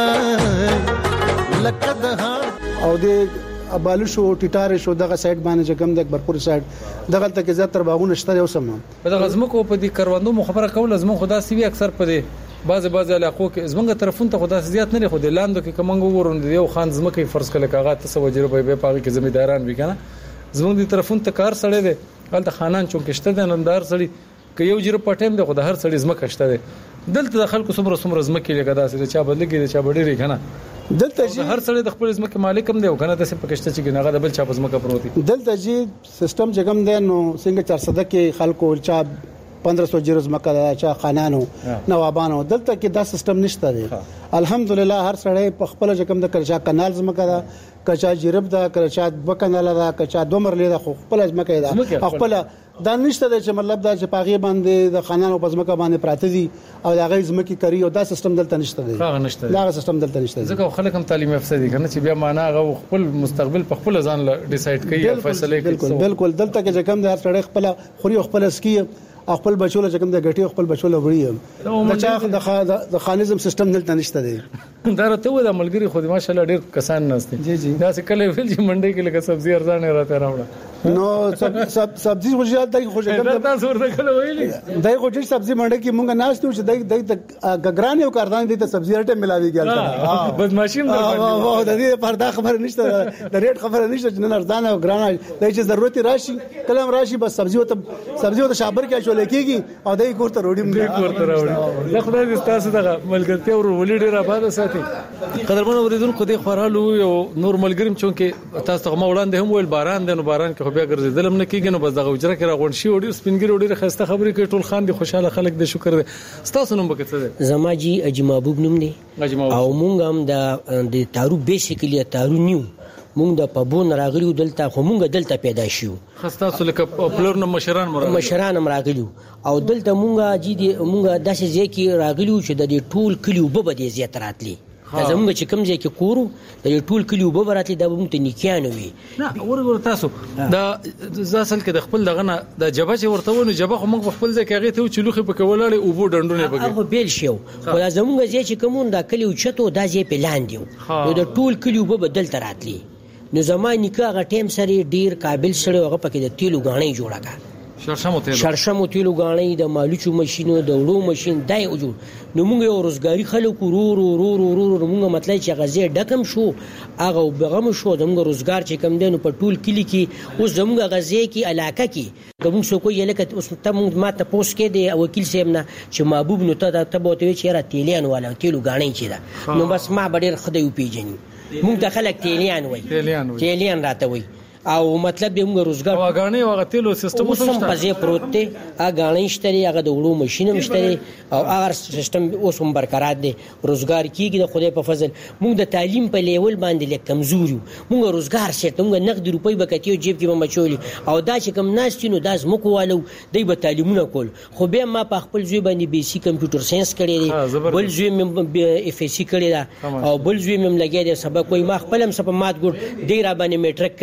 Speaker 11: لقد ها
Speaker 10: او د ابالو شو ټیټار شو دغه سایت باندې چې کوم د برپور سایت دغه ته کې زیاتره باغونه شته یو سم
Speaker 4: په دغه زمکو په دې کروندو مخبره کول زمو خدا سی وی اکثر په دې بعض بعض علاقو کې زمونږ طرفون ته خدا زیات نه خو د لاندو کې کومنګ ورون دی یو خان زمکه فرض کله کاغه تسوجره به به پاږي کې زمیداران وی کنه زمونږ د طرفون ته کار سړی دی غلط خانان چونکشته د نندار سړی ک یو جره پټیم دی خو د هر سړی زمکه شته دی دلته د خلکو څومره څومره زمکه لګا داسې چا بدلګي چا بډېری کنه
Speaker 10: دلته جی
Speaker 4: هر سړی د خپل زمکه مالک هم دی کنه د څه پکشته چې ګناغه د بل چا زمکه پروتي
Speaker 10: دلته جی سیستم جګم دی نو څنګه چار سده کې خلکو چا پندرہ سو جرز مکه چا خانانو نوابانو دلته کې دا سیستم نشته دی الحمدلله هر سړی په خپل جګم د کلچا کانال زمکه دا کچا جرب دا کچا وکناله دا کچا دومر لیدا خو خپل زمکه دا خپل دا نشته چې مطلب دا چې پاغي باندې د خانانو په زمکه باندې پراته دي او دا غي زمکه کوي او دا سیستم دلته نشته دی
Speaker 4: هغه نشته
Speaker 10: دا سیستم دلته نشته
Speaker 4: ځکه خلک هم تعلیم یافته دي کنه چې بیا معنا هغه خپل مستقبل په خپل ځان ډیسایډ کوي او فیصله کوي
Speaker 10: بالکل بالکل دلته کې کوم د هر سړی خپل خوري خپل اسکی خپل بچوله چې کوم د غټي خپل بچوله وړي دا چا د خانیزم سیستم دلته نشته دی
Speaker 4: دا راته و د ملګری خو ماشاءالله ډیر کسان نهسته
Speaker 10: جی جی
Speaker 4: دا څه کله ویل چې منډي کې لکه سبزی ارزان راته راوړه
Speaker 10: نو سب سبزی خو ځات دای خو ځات
Speaker 4: دا تاسو ورته کله ویلي
Speaker 10: دای خو چې سبزی منډي کې مونږ ناشته چې دای دای غګران یو کاردان دي ته سبزی رټه ملاوي ګل
Speaker 4: بدمعشیم
Speaker 10: دا واه د دې پردا خبر نشته د ریټ خبر نشته چې نه ارزان او ګران دای چې ضرورت راشي کلم راشي بس سبزی وته سبزی وته شابر کې شو لکېږي او دای کوړه روډي
Speaker 4: دې کوړه راوړي زه خدای دې تاسو دغه ملګرتیا ور ولې ډیر آباد ساتي قدرمن اوریدونکو دې خورالو یو نور ملګریم چونکه تاسو ته وړاندې هم ویل باران دی نو باران کې خو بیا ګرځیدل نه کیږي نو بس دغه وجره کې راغون شي وړي سپینګری وړي خسته خبرې کوي ټول خان دي خوشاله خلک دې شکر دې تاسو نوم بکته دې
Speaker 12: زماجي اجمابوب نوم دي او مونږ هم د د تارو بیسیکلی تارو نیو مونږ د پبون راغلیو دلته خو مونږ دلته پیدا شیو
Speaker 4: خاصه لکه پلور نو مشران مراد
Speaker 12: مشران هم راغلیو او دلته مونږه جی دي مونږه داسې ځکه راغلیو چې د ټول کلیو به به زیات راتلی زموږ چې کوم ځای کې کورو د ټول کلیو به راتلی دا مونږ ته نیکیانو وي
Speaker 4: نه ورور تاسو دا ځاسل کې د خپل دغه نه د جبه چې ورته ونه جبه خو موږ خپل ځای کې هغه ته چلوخي په کولاړي او بو ډندونه بګي
Speaker 12: هغه بیل شو خو دا زموږ ځای چې کوم دا کلیو چتو دا ځای په لاندې نو د ټول کلیو به بدل تراتلی نو زمانه کې هغه ټیم سره ډیر قابل سره هغه پکې د تیلو غاڼې جوړه کا
Speaker 4: شرشمو تیلو
Speaker 12: شرشمو تیلو غاڼې د مالوچو ماشينو د وړو ماشين دای وجود نو موږ یو روزګاری خلکو رو رو رو رو رو موږ مطلب چې غزه ډکم شو هغه بغم شو د موږ روزګار چې کم دینو په ټول کلی کې اوس زموږ غزه کې علاقه کې کوم څوک یې لکه اوس ته موږ ماته پوس کې دی وکیل صاحب نه چې محبوب نو ته ته بوته چې را تیلیان والا تیلو غاڼې چې دا نو بس ما ډېر خدای پیژني موږ د خلک تیلیان وای تیلیان راته وای او مطلب به موږ روزګار
Speaker 4: واغانې او تیلو سیستم
Speaker 12: اوس هم پځې پروت دی اغانې شتري هغه د وړو ماشين مشتري او هغه سیستم اوس هم برقرار دی روزګار کیږي د خدای په فضل موږ د تعلیم په لیول باندې لیک کمزوري موږ روزګار شته موږ نقد روپۍ بکټیو جیب کې بمچولي او دا چې کم ناستینو داس مکوالو دی به تعلیمونه کول خو به ما په خپل ځوی باندې بیسیک کمپیوټر ساينس کړی دی بل ځوی مې اف اس سی کړی دا او بل ځوی مې لګی دی سبق کوئی ما خپل هم سبق مات ګور دی را باندې میټریک کړی دی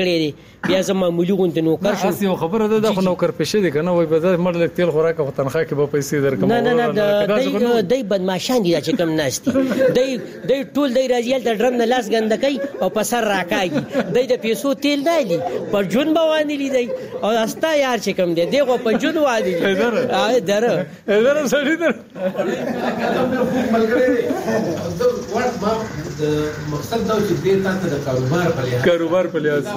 Speaker 12: بیا زما معمولی غونډه نوکر شو.
Speaker 4: تاسو خبره ده د نوکر پېښې دي کنه وای په مړ تیل خوراک او تنخواه کې به پیسې درکم.
Speaker 12: نه نه نه د دای بدمعشان دي چې کم ناشتي دای دای ټول دای راځي د ډرم نه لاس ګنده کوي او په سر راکاږي. دای د پیسو تیل نه دي پر جون باندې لیدای او استا یار چې کم دی دغه په جون وادي ا دره
Speaker 4: دره سړی در
Speaker 5: مقصد دا چې دې تاسو د کاروبار په لحاظ
Speaker 4: کاروبار په لحاظ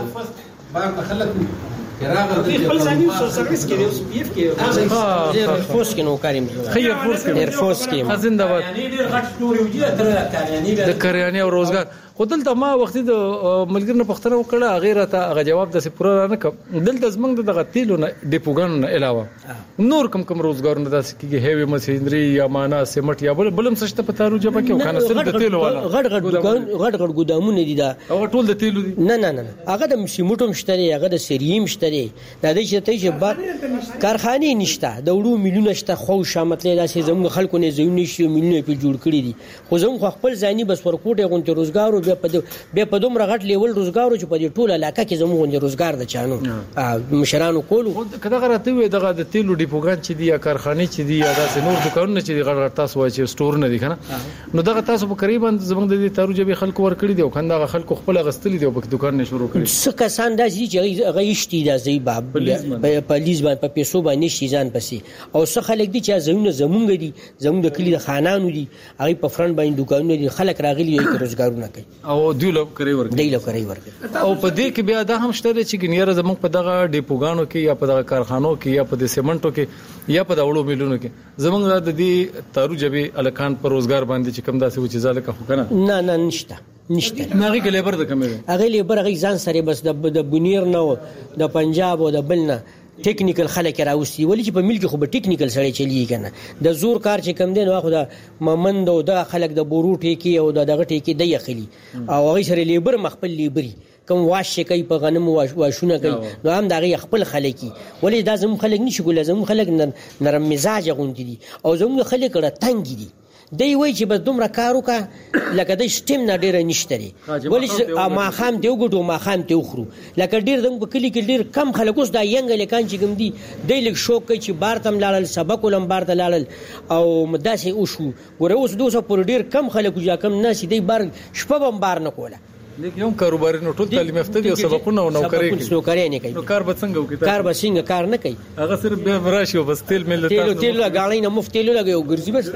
Speaker 5: باغ خلک راغله
Speaker 9: د خپل ځاني سرویس کې اوس پی اف کې
Speaker 12: ها ډیر فوس کې نو کاریم
Speaker 4: خیر فوس کې
Speaker 12: ډیر فوس کې
Speaker 4: زنده‌باد
Speaker 6: ډیر غټ ستوري وجود تر کاریانی
Speaker 4: د کاریانی او روزګار خو دلته ما وختي د ملګر نه پښتنه وکړه غیره ته هغه جواب د سپورا نه کوم دلته زمنګ دغه تیلو نه ډیپوګان نه علاوه نور کم کم روزګارونه داسې کیږي هیوی ماشینری یا معنا سیمټ یا بل بلم سشته په تارو جبه کې کنه صرف د تیلو والا
Speaker 12: غټ غټ دکان غټ غټ ګودامونه دي دا
Speaker 4: هغه ټول د تیلو دي.
Speaker 12: نه نه نه هغه د سیمټو مشتري هغه د سریم مشتري دا د چې ته چې با کارخانه نشته د وړو میلیونه شته خو شامتلې داسې زموږ خلکو نه زونه شي میلیونه په جوړ کړی دي خو زموږ خپل ځاني بس ورکوټه غونته روزګارو به په په دومره غټ لیول روزګارو چې په دې ټوله علاقه کې زموږ غونډه روزګار د چانو مشرانو کولو.
Speaker 4: کله غراته وي دغه د تیلو ډیپوګان چې دی یا کارخانه چې دی یا داسې نور دکانونه چې غټ غټ تاسو وایي چې سٹور نه دي کنه نو دغه تاسو په قریبا زموږ د تارو جبې خلکو ور کړی دی او کنده خلکو خپل غستلی دی او په دکان نه شروع کړی
Speaker 12: څه کسان داسې چې هغه یشتي داسې باب په لیز باندې په پیسو باندې شي ځان پسې او څه خلک دي چې زمونه زمونږ دي زمونږ د کلی د خانانو دي هغه په فرند باندې دکانونه دي خلک راغلي یو روزګارونه کوي
Speaker 4: او دوی له کوي ورګ
Speaker 12: دی له کوي ورګ
Speaker 4: او په دې کې بیا دا هم شته چې ګنیره زموږ په دغه ډیپوګانو کې یا په دغه کارخانو کې یا په د سیمنټو کې یا په دغړو میلونو کې زموږ د دې تارو جبې الکان پر روزګار باندې چې کم داسې و چې ځاله کا کنه
Speaker 12: نه نه نشته نشته
Speaker 4: ناغي کې لیبر د کمې
Speaker 12: هغه لیبر هغه ځان سره بس د بنیر نه د پنجاب او د بلنه ټیکنیکل خلک راوستي ولی چې په ملک خو به ټیکنیکل سره چلی کنه د زور کار چې کم دین واخو د ممند او د خلک د بورو ټیکی او د دغه ټیکی د یخلی او هغه سره لیبر مخبل لیبري کوم واش کوي په غنم واشونه کوي نو هم دغه خپل خلکی ولی دا زموږ خلک نشي ګول زموږ خلک نرم مزاج غونډي دي او زموږ خلک را تنګ دي دی وای چې بس دومره کار وکا لکه د سټیم نه ډیر نشته ولی ما خام دی وګټو ما خام دی وخرو لکه ډیر زموږ کلی کې ډیر کم خلک اوس دا ینګ لکان چې کوم دي دی لک شوق کوي چې بارتم لاړل سبق ولم بارته لاړل او مداسې وشو ګوره اوس دوسه پر ډیر کم خلک یا کم ناس دی بار شپه بم بار نه کوله
Speaker 4: لیکن یو کاروبار نو ټول تعلیم یافته دي او سبقونه او نوکری
Speaker 12: کوي نوکری نه کوي
Speaker 4: نو کار به څنګه وکړي
Speaker 12: کار به څنګه کار نه کوي
Speaker 4: هغه صرف به راشي او بس تیل مل
Speaker 12: تیل تیل غاړې نه مفت تیل لګي او ګرځي بس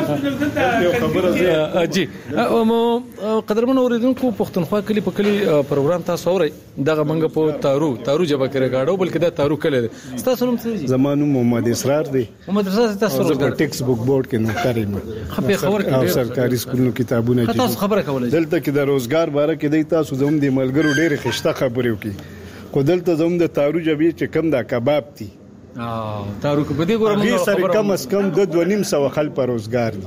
Speaker 4: یو خبره جی او مو قدرمن اوریدونکو پښتونخوا کلی په کلی پروګرام تاسو اوري دغه منګه په تارو تارو جبه کې راګاډو بلکې دا تارو کله تاسو نوم څه
Speaker 13: زمانو محمد اسرار دی
Speaker 4: محمد اسرار تاسو
Speaker 13: په ټیکس بوک بورډ کې نوکر یم
Speaker 4: خپل خبر
Speaker 13: کې سرکاري سکولونو کتابونه
Speaker 4: چې تاسو خبره کولای
Speaker 13: دلته کې د روزګار باره کې دی تاسو زموږ د ملګرو ډېر خشته خبرې وکي خو دلته زموږ د تارو جبې چې کم دا کباب دي
Speaker 4: اه تارو کې بده ګورم
Speaker 13: نو سره کم اس کم د دوه نیم سو خل پر روزګار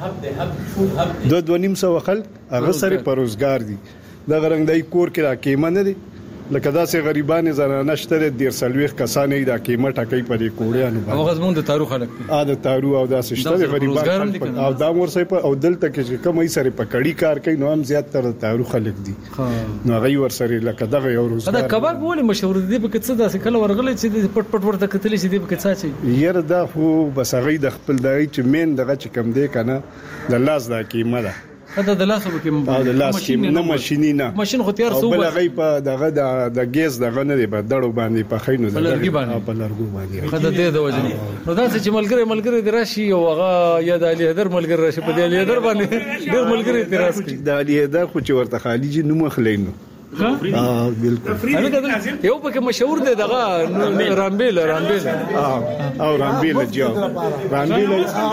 Speaker 13: دي د دوه نیم سو خل هغه سره پر روزګار دي دا غرنګ دای کور کې راکېمه نه دي لکه داسې غریبانې زنانه شته ډیر سلويخ کسانې دا قیمت ټکې پرې کوړیانو
Speaker 4: باندې هغه زموږ د تارو خلک
Speaker 13: ا د تارو او داسې شته غریبان او دا مور سي په او دلته کې کوم یې سره په کړي کار کوي نو هم زیات تر تارو خلک دي نو غي ور سره لکه دغه یو روز
Speaker 4: دا کباب ولې مشهور دي په کڅه داسې کله ورغلې چې پټ پټ ورته کتلې چې دي په کڅه چې
Speaker 13: ير دا خو بس هغه د خپل دای چې مين دغه چې کم دی کنه د لاس دا قیمه ده
Speaker 4: دا د لاس په کې
Speaker 13: او د لاس کې نه ماشيني نه
Speaker 4: ماشين خو تیار سو
Speaker 13: بل غي په دغه د ګیس دغه نه دی په دړو باندې په خینو
Speaker 4: د لرګي باندې
Speaker 13: په لرګو باندې
Speaker 4: خدای دې د وجه نو دا چې ملګری ملګری دراشي او هغه یا د علي هدر ملګری راشي په دې علي هدر باندې ډېر ملګری اعتراض کوي
Speaker 13: د علي هدر خو چې ورته خالجي نوم خلینو
Speaker 4: ها
Speaker 13: بالکل
Speaker 4: یو پکې مشهور دی دغه رامبیل رامبیل
Speaker 13: او رامبیل جو رامبیل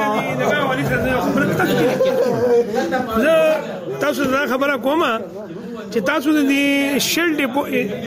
Speaker 8: تاسو دا خبره کومه چې تاسو د شل ډیپو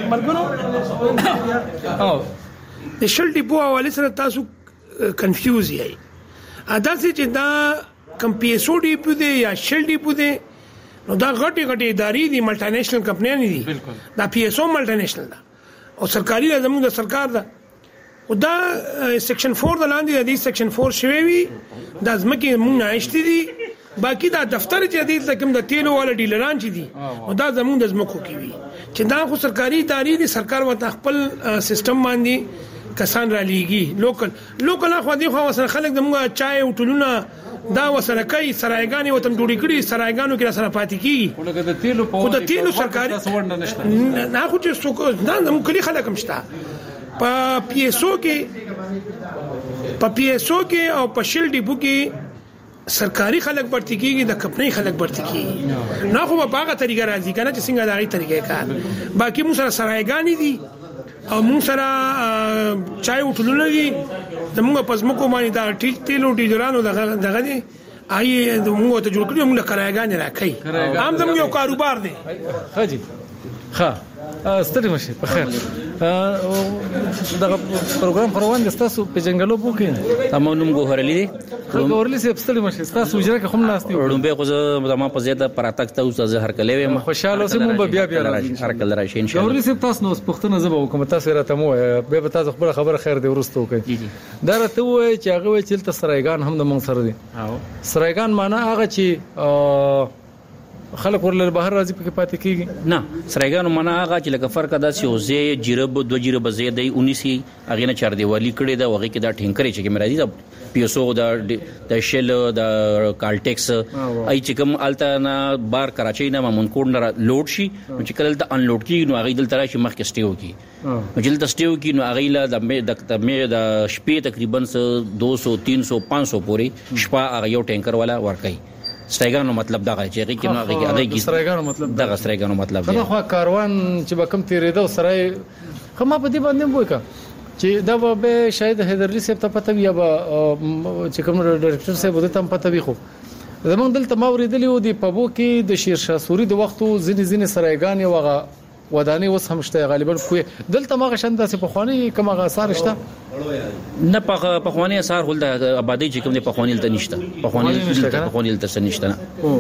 Speaker 8: مرګونو او د شل ډیپو حواله سره تاسو کنفیوز یې ادا چې دا کم پی ایس او ډیپو دی یا شل ډیپو دی نو دا غټي غټي ادارې دي ملټی نېشنل کمپنیان دي دا پی ایس او ملټی نېشنل دا او سرکاري زموږ د سرکار دا او دا سیکشن فور د لاندې د سیکشن فور شوی وي د ځمکې مونږ ناشتي دي باقي دا دفتر چې دی کوم د تیلو والا ډیلران چې دي او دا زموږ د زمکو کې وي چې دا خو سرکاري ادارې دي سرکار وته خپل سیستم باندې کسان را لیږي لوکل لوکل خو دي خو سره خلک د موږ چای او ټولونه دا وسره کوي سرایګانی وتم ډوډۍ کړي سرایګانو کې سره پاتې کیږي
Speaker 4: ولکه د تیلو په
Speaker 8: خو د تیلو سرکاري نه خو چې څوک نه موږ کلی خلک مشته په پیسو کې په پیسو کې او په شل ډیپو کې سرکاري خلک برتی کیږي د کمپنۍ خلک برتی کیږي نه خو په هغه طریقه راځي کنه چې څنګه دغه طریقې کار باقي موږ سره سرایګانی دي او موږ سره چای وټلونه دي زموږ په ځمکو باندې دا ټیل تیلو ډیلرانو دغه دغه دي آی موږ ته جوړ کړو موږ کرایګان راکې هم زموږ یو کاروبار دی
Speaker 4: خاجي ښه ستړي مشه په خیر دغه پروګرام پروان د تاسو په جنگلو بوکې
Speaker 14: تمام نوم ګوهرلی دي
Speaker 4: ګوهرلی سي ستړي مشه تاسو وجره کې هم ناشتي
Speaker 14: وړم به خو زما په زیاته پراتک ته اوس زهر کلي وي
Speaker 4: خوشاله سم بیا بیا
Speaker 14: هر کله راشي ان شاء الله
Speaker 4: ګوهرلی سي تاسو نو پښتنه زبو کوم تاسو راته مو به تاسو خبر خبر خیر دی ورستو کوي دا راته وای چې هغه وای چې تل سرایګان هم د من سره دي سرایګان معنی هغه چې خلک ورل بهر راځي پکې پاتې کیږي
Speaker 14: نه سرایګانو معنا هغه چې لکه فرق دا سیوزه جیرب دو جیرب زیدای انیس هغه نه چار دیوالی کړي دا وغه کې دا ټینکرې چې مرادي دا پیسو دا د شل دا کالټیکس ای چې کوم الټانا بار کراچۍ نه مون کوډ نه لوډ شي چې کله ته ان لوډ کی نو هغه دل ترا شي مخ کې سټیو کی نو جل تستیو کی نو هغه لا د مې د شپې تقریبا دو سو تین سو پانچ سو پورې شپه هغه یو ټینکر والا ورکای سټایګانو مطلب دا چې هغه کې نو هغه هغه کې
Speaker 4: سټایګانو مطلب
Speaker 14: دا سټایګانو مطلب
Speaker 4: دا خو کاروان چې به کم تیرېدو سره خما په دې باندې وای چې دا به شاید حیدرلی صاحب ته پته وي یا چې کوم ډایرکټر صاحب ته هم پته وي خو زمونږ دلته ما ورېدلی و دی په بو کې د شیرشاه سوري د وختو ځینې ځینې سرایګان وغه وداني وس هم شته غالبا خو دلته ما غشنده سه په خواني کومه غسار شته
Speaker 14: نه په په خواني اثر ول د آبادی چې کوم په خواني ته نشته په خواني په خواني ته نشته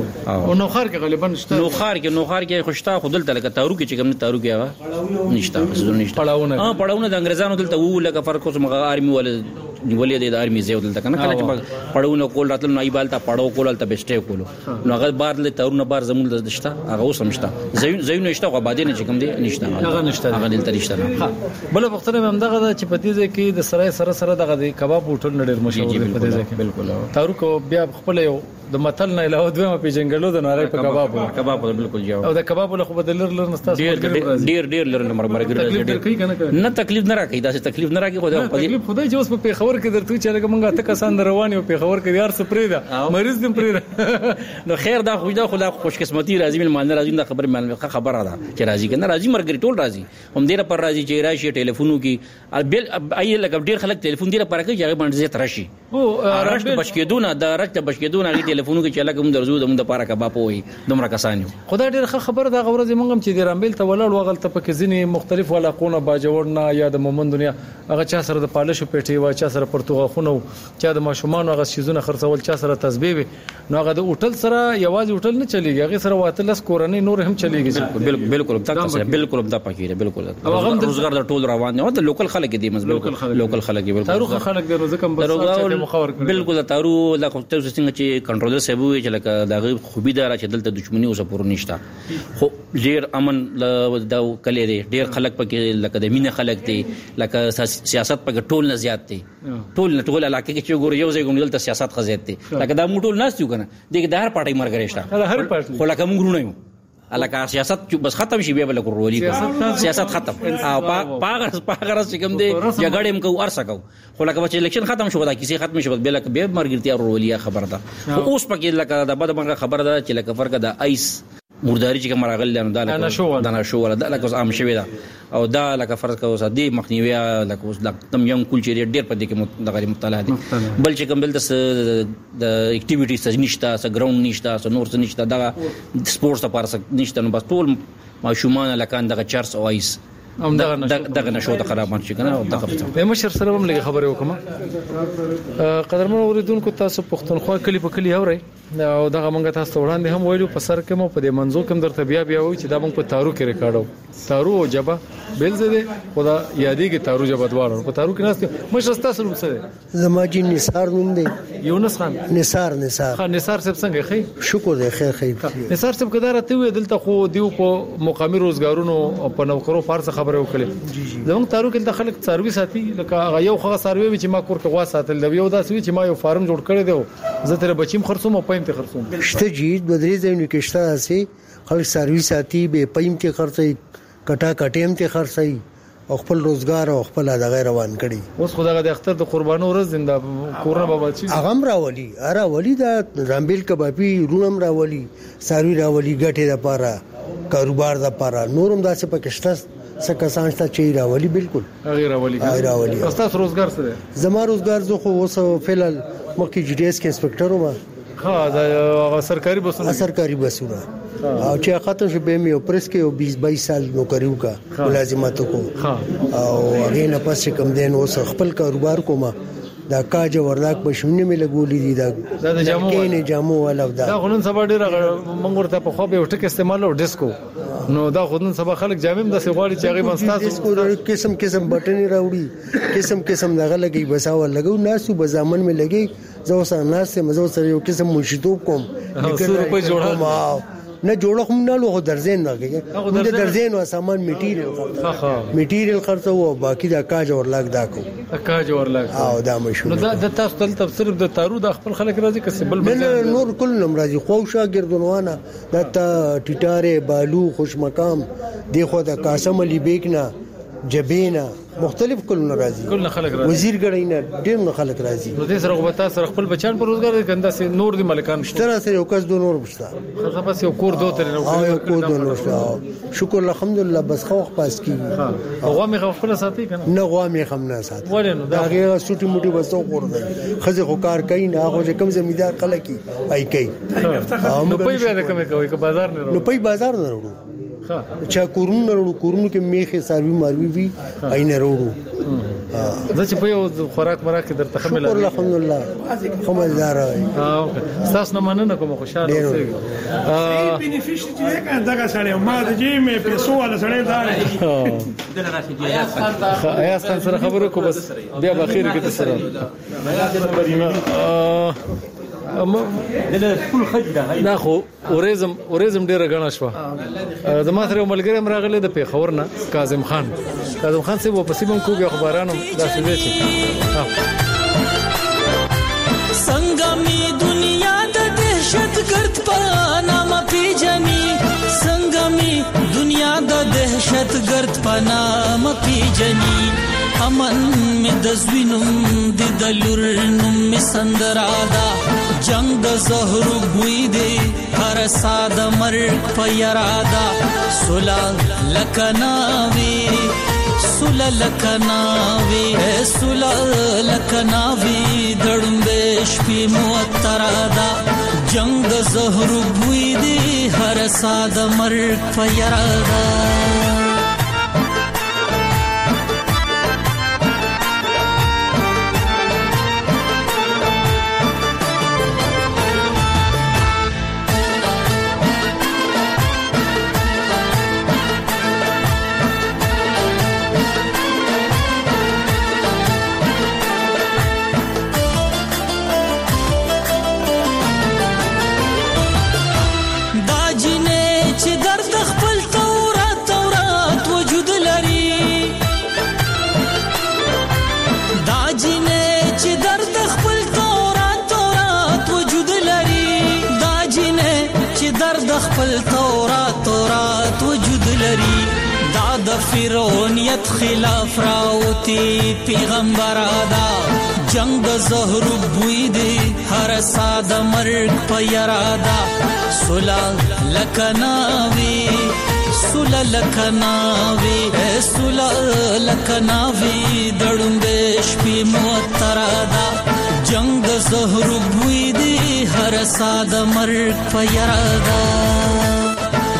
Speaker 4: او نو خار کې غالبا نشته
Speaker 14: نو خار کې نو خار کې خوشتا خودل ته لکه تارو کې چې کوم تارو کې هوا نشته زونه نشته
Speaker 4: پړاونه
Speaker 14: ها پړاونه د انګريزانو دلته وو لکه فرق اوس مغه آرمي ول نیولې د آرمي زیو دلته کنه کله چې پړاونه کول راتل نو ایبالته پړاو کول ته بسټه کولو نو هغه بار له تارونه بار زمول دشته هغه اوس نشته زین زین نشته آبادی نه چې کوم دی نشته
Speaker 4: هغه نشته
Speaker 14: هغه دلته نشته
Speaker 4: ها بل وختونه هم دغه چې پتیزه کې د سرای سره سره دغه د کباب هوټل نړۍ مشهور دی په دې ځای کې
Speaker 14: بالکل
Speaker 4: تارو کو بیا خپل یو د متل نه علاوه دوه په جنگلو د نړۍ په کباب
Speaker 14: کباب بالکل جواب
Speaker 4: او د کباب له خو بدلر لر نستاس
Speaker 14: ډیر ډیر لر نمبر مرګ نه تکلیف نه راکې دا تکلیف نه راکې خو دا
Speaker 4: تکلیف خدای چې اوس په خبر کې درته چې لکه مونږه ته کسان روان یو په خبر کې یار سپری دا مریض دم پرې
Speaker 14: نو خیر دا خو دا خو خوش قسمتي راځي من مال راځي دا خبر مال خبره ده چې راځي کنه راځي مرګ ټول راځي هم ډیر پر راځي چې راشي ټلیفونو کې بل ای لکه ډیر خلک ټلیفون ډیر پر کوي هغه باندې زیات راشي او راشت بشکیدونه دا راشت بشکیدونه غي ټلیفونو کې چې لکه درزو د پاره کباب وي دومره کسان
Speaker 4: خدای ډیر خبر دا غوړه زمونږ هم چې د رامبل ته ولاړ وغل ته پکې ځینی مختلف ولاقونه باجوړنا یا د مومن دنیا هغه چا سره د پالش پیټي وا چا سره پرتګال خونو چا د ماشومان هغه شیزونه خرڅول چا سره تسبیح نو هغه د هوټل سره یوازې هوټل نه چلیږي هغه سره واتلس کورنۍ نور هم چلیږي
Speaker 14: بالکل بالکل تاسو بالکل دا پکې ده بالکل
Speaker 4: هغه
Speaker 14: روزګار د ټول روان دي او د لوکل خلک دي مزبل لوکل خلک دي بالکل
Speaker 4: تاریخ خلک د روزه کم بس مخاور کړي
Speaker 14: بالکل تارو لا خو تاسو څنګه چې کنټرولر سیبو چې لکه دا خوبي دار چې دلته دښمنی اوسه پور نشته خو ډیر امن دا کلی دی ډیر خلک پکې لکه د مینه خلک دي لکه سیاست پکې ټول نه زیات دي ټول نه ټول علاقې کې چې ګور یو ځای کوم دلته سیاست خزیت دي لکه دا موټول ناس یو کنه دغه د هر پارټي مرګ رښتا
Speaker 4: هر پارټي
Speaker 14: خو لکه موږ نه یو الکه سیاست بس ختم شي بیا بل کورولي سیاست ختم او پاغر پاغر چې کوم دی جګړې مکو ارسه کو خو لکه چې الیکشن ختم شو دا کیسه ختم شو بل لکه به مرګرتي ورولي خبر ده اوس پکې لکه دا بد مرګ خبر ده چې لکه فرق ده ایس مرداري چې کوم راغل نه دا لکه دا نه شو ولا دا لکه عام شوی دا او دا لکه فرض کوو صدې مخنیوي لکه اوس تم یم کول چې ډېر په دې کې د غیر مطالعه دي بل چې کوم بل د اکټیویټیز نشته س ګراوند نشته س نور څه نشته دا سپورتس لپاره نشته نو بس ټول ماشومان لکه دغه چرس او ایس
Speaker 4: هم دغه
Speaker 14: دغه نشو د خرابان شي کنه او دغه
Speaker 4: په مشر سره هم لږ خبرې وکم قدرمن اوریدونکو تاسو پښتونخوا کلی په کلی اورئ او دغه مونږ تاسو وړاندې هم ویلو په سر کې مو په دې منځو کې درته بیا بیا وایي چې دا مونږ په تارو کې ریکارډو تارو او جبا بل زده خدا یادې کې تارو جبا دواړو په تارو کې ناست مشرستا سره څه
Speaker 15: زما جی نثار نوم دی
Speaker 4: یونس خان
Speaker 15: نثار نثار
Speaker 4: خان نثار صاحب څنګه خی
Speaker 15: شکر دی خیر خیر
Speaker 4: نثار صاحب کدار ته وی دلته خو دیو په مقامي روزګارونو په نوکرو فارس خبره وکړي زموږ تارو کې د خلک څاروي ساتي لکه یو خغه څاروي چې ما کور کې غوا ساتل دی یو داسې چې ما یو فارم جوړ کړی دی زه تر بچیم خرڅوم او پایم ته خرڅوم
Speaker 15: شته جی د درې ځایونو کې شته سي خلک څاروي ساتي به پایم ته خرڅي کټا کټیم ته خرڅي او خپل روزګار او خپل د غیر روان کړي
Speaker 4: اوس خدای د اختر د قربانو ورځ زنده کورونه بابا چی
Speaker 15: اغم راولي اره ولي دا رامبیل کبابي رونم راولي څاروي راولي ګټه د پاره کاروبار د پاره نورم داسې پکشته سکه سانستا چي راولي بالکل
Speaker 4: غیر راولي
Speaker 15: غیر راولي
Speaker 4: تاسو روزګار سره
Speaker 15: زما روزګار زه خو اوس فعلال مخکې جی ډي ایس کې انسپکټر وم
Speaker 4: ها دا سرکاري بسونه
Speaker 15: سرکاري بسونه او چې ختم شو به مې پرس کې او بیس بایس سال نوکریو کا ملازماتو کو او هغه نه پس کوم دین اوس خپل کاروبار کوم دا کاج ورلاک بشونه مې لګولې دي دا
Speaker 4: د جامو
Speaker 15: کې نه جامو ولا دا
Speaker 4: دا غنن سبا ډیر مونږ ورته په خو به وټک استعمال او ډیسکو نو دا غنن سبا خلک جامم د سیغواړي چې هغه باندې
Speaker 15: ډیسکو قسم قسم بټنی راوړي قسم قسم دغه لګي بساو لګو ناسو بزامن مې لګي زو سره ناسه مزو سره یو قسم منشتوب کوم
Speaker 4: څو روپے جوړه
Speaker 15: نه جوړه هم نه لوه درزین راګي د درزین او سامان میټیریل
Speaker 4: ها ها
Speaker 15: میټیریل خرڅو او باقی دا کاج اور لاګ دا کو
Speaker 4: کاج اور لاګ
Speaker 15: او دا مشهور
Speaker 4: نو دا د تاسو تل تفسیر د تارو د خپل خلک راځي کسي بل
Speaker 15: بل نور کل نم راځي خو شاګردونوانه دا ټیټاره بالو خوش مقام دی خو دا قاسم علي بیگنا جبینا مختلف کل ناراضي
Speaker 4: کل خلک راځي
Speaker 15: وزیر ګړینا ډېر نه خلک راځي
Speaker 4: نو دې سره غوتا سره خپل بچان پر روزګار کنده سي نور دي ملکان
Speaker 15: شتره سره یو کس دو نور بشتا
Speaker 4: خزه بس یو کور دوه تر
Speaker 15: نو یو کور دو نور شکر الحمدلله بس خو پاس کی
Speaker 4: غوا مې خپل ساتي کنه
Speaker 15: نه غوا مې خم نه ساتي
Speaker 4: ولې نو
Speaker 15: دا غیر سټي موټي بسو کور دی خزه خو کار کوي نه هغه کم زمیدار خلک ای کوي
Speaker 4: نو په بیا کوم کوي که بازار نه
Speaker 15: نو په بازار نه وروړو چا کورونو وروړو کورونو کې میخه ساروي ماروي وي اينه وروړو
Speaker 4: زه چې په یو خوراک مراکه درته خمل
Speaker 15: شکر الحمدلله خملدار
Speaker 4: اه تاسو نه مننه کوم خوشاله اوسئ
Speaker 8: ا بینیفیشري چې کنه دا سره ما د جی مې پیسو ولا سره دا
Speaker 14: دل راشي دی
Speaker 4: یا ستاسو سره خبرو کو بس بیا په اخر کې تاسو
Speaker 14: دل ټول خجره
Speaker 4: دا خو اوريزم اوريزم ډیره غنا شو د ماثر ملګری مراغله د پیښور نه کاظم خان کاظم خان سی و پسیمم کوګي خبرانو دا څه دي
Speaker 16: څنګه می دنیا د دهشت ګرد په نامه پیژني څنګه می دنیا د دهشت ګرد په نامه پیژني امن می د زوینم د دلور نوم می سندرادا جنگ د زهر بوی دی هر ساده مرګ په یرادا سولا لکناوی سولا لکناوی سولا لکناوی دړمبه شپې موترادا جنگ د زهر بوی دی هر ساده مرګ په یرادا خپل تورات تورات وجود لري دا د فرعونیت خلاف راوتی پیغمبر ادا جنگ زهر بوی دی هر ساده مرګ په یرادا سولا لکناوی سولا لکناوی سولا لکناوی دړمبه شپې موترادا جنگ زهر بوی دی هر ساده مرګ په یرادا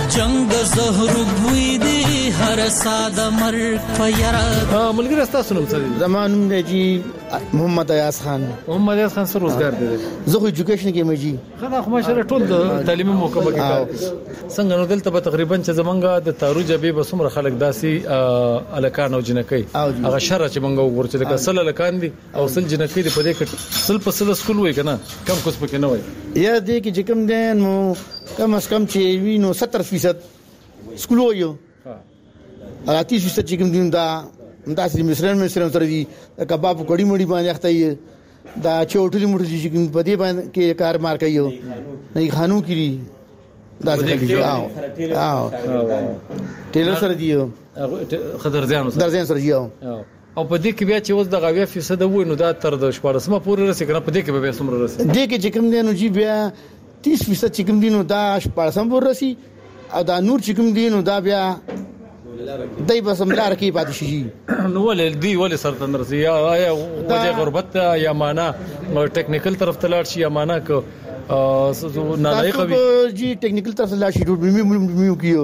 Speaker 16: جنگ زهر بوی دی هر ساده مرګ پیرا
Speaker 4: ملګری تاسو نو څه
Speaker 17: زمانوم دی جی محمد ایاز خان
Speaker 4: محمد ایاز خان سره روزګار دی
Speaker 17: زه خو ایجوکیشن کې مې جی
Speaker 4: خدای خو ماشره ټول د تعلیمي موقع به کې څنګه نو دلته به تقریبا چې زمونږه د تارو جبې به څومره خلک داسي الکان او جنکې هغه شر چې مونږ وګورچې د کسل الکان دي او سل جنکې دي په دې کې سل په سل سکول وای کنه کم کوس پکې نه وای
Speaker 17: یا دې کې چې کوم دین نو کم اس کم چې وینو ستر فیصد سکول وایو ها اته فیصد چې کوم دین دا دا چې مصرن مصرن سره دي کباب کړي مړي باندې اخته دا چوټلي موټلي چې کوم په دې باندې کې کار مار کوي نه خانو کړي دا څه دي او او ټیلر سره دیو
Speaker 4: خضرځانو سره
Speaker 17: درځان سره دیو
Speaker 4: او په دې کې بیا چې اوس د غویا فیصد وای نو دا تر د شپارسمه پورې رسې کنه په دې کې به څومره رسې
Speaker 17: دې کې چې کوم دی نو جی بیا تیس فیصد چې کوم دی نو دا شپارسمه پورې رسې او دا نور چې کوم دی نو دا بیا دای په سملار کې پاتې شي
Speaker 4: نو ولې دی ولې سره تندرسي یا یا وجه غربت یا معنا ټیکنیکل طرف ته لاړ شي یا معنا ک نه لایق وي
Speaker 17: جی ټیکنیکل طرف ته لاړ شي ډوډ می می کیو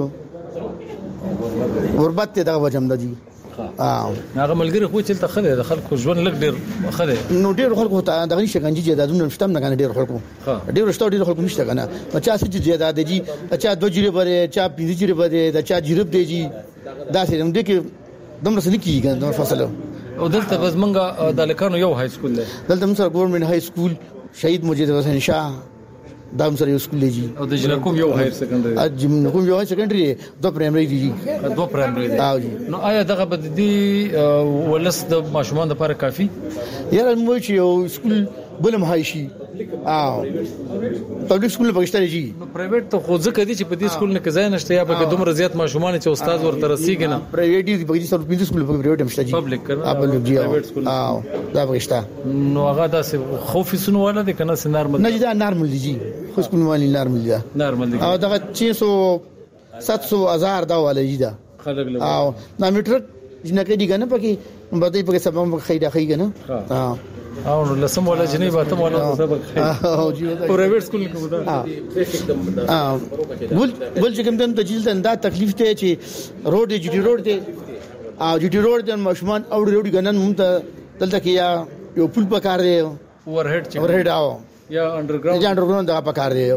Speaker 17: غربت ته دا وجم ده جی
Speaker 4: اه هغه ملګری خو چې تخله د خلکو ژوند لګ ډیر خله
Speaker 17: نو ډیر خلکو ته دغه شګنجي جیدادونه نشته نه کنه ډیر خلکو ډیر شته ډیر خلکو نشته کنه پچاس جیداد دي اچھا دو جری بره چا پینځه جری بره دا چا جریب دی جی دا سره هم دي کې دمر سن کیږي کنه فصل
Speaker 4: او دلته بس منګه د لکانو یو های سکول دی
Speaker 17: دلته موږ ګورنمنت های سکول شهید مجید حسین شاه دا هم سره یو سکول دی
Speaker 4: او د جنکوم یو هایر سیکنډری
Speaker 17: ا جنکوم یو هایر سیکنډری دو پرایمری دی
Speaker 4: دو پرایمری دی نو آیا دغه بد دی ولس د ماشومان لپاره کافی
Speaker 17: یاره مو چې یو سکول بل مهای شي او پبلک سکول پکشته دی
Speaker 4: نو پرایویټ ته خو ځکه دی چې په دې سکول نه کې ځای نشته یا به دومره زیات ماشومان چې استاد ورته رسیږي نه
Speaker 17: پرایویټ دی په دې سره په سکول په پرایویټ هم شته جی
Speaker 4: پبلک کنه
Speaker 17: پبلک جی او دا پکشته
Speaker 4: نو هغه داسې خوف سنو ولا دی کنه نارمل
Speaker 17: نه دا نارمل دی جی خو سکول والی نارمل دی
Speaker 4: نارمل دی
Speaker 17: او دا छह सौ सात सौ هزار دا ولا جی دا
Speaker 4: خلک له
Speaker 17: او نا میټر جنکې دی کنه پکې بده پکې سبا خیدا خی کنه ها
Speaker 4: او لسم ولا جنې باته ولا سبق
Speaker 17: او جی
Speaker 4: پرایویټ سکول کې ودا
Speaker 17: اه ول ول چې کوم د جیل دا تکلیف ته چې روډ جی ډی روډ ته او جی ډی روډ د مشمان او روډ غنن مونږ ته دلته کې یا یو پل پکار دی
Speaker 4: اوور هډ
Speaker 17: اوور هډ او
Speaker 4: یا انډرګراوند
Speaker 17: یا انډرګراوند دا پکار دی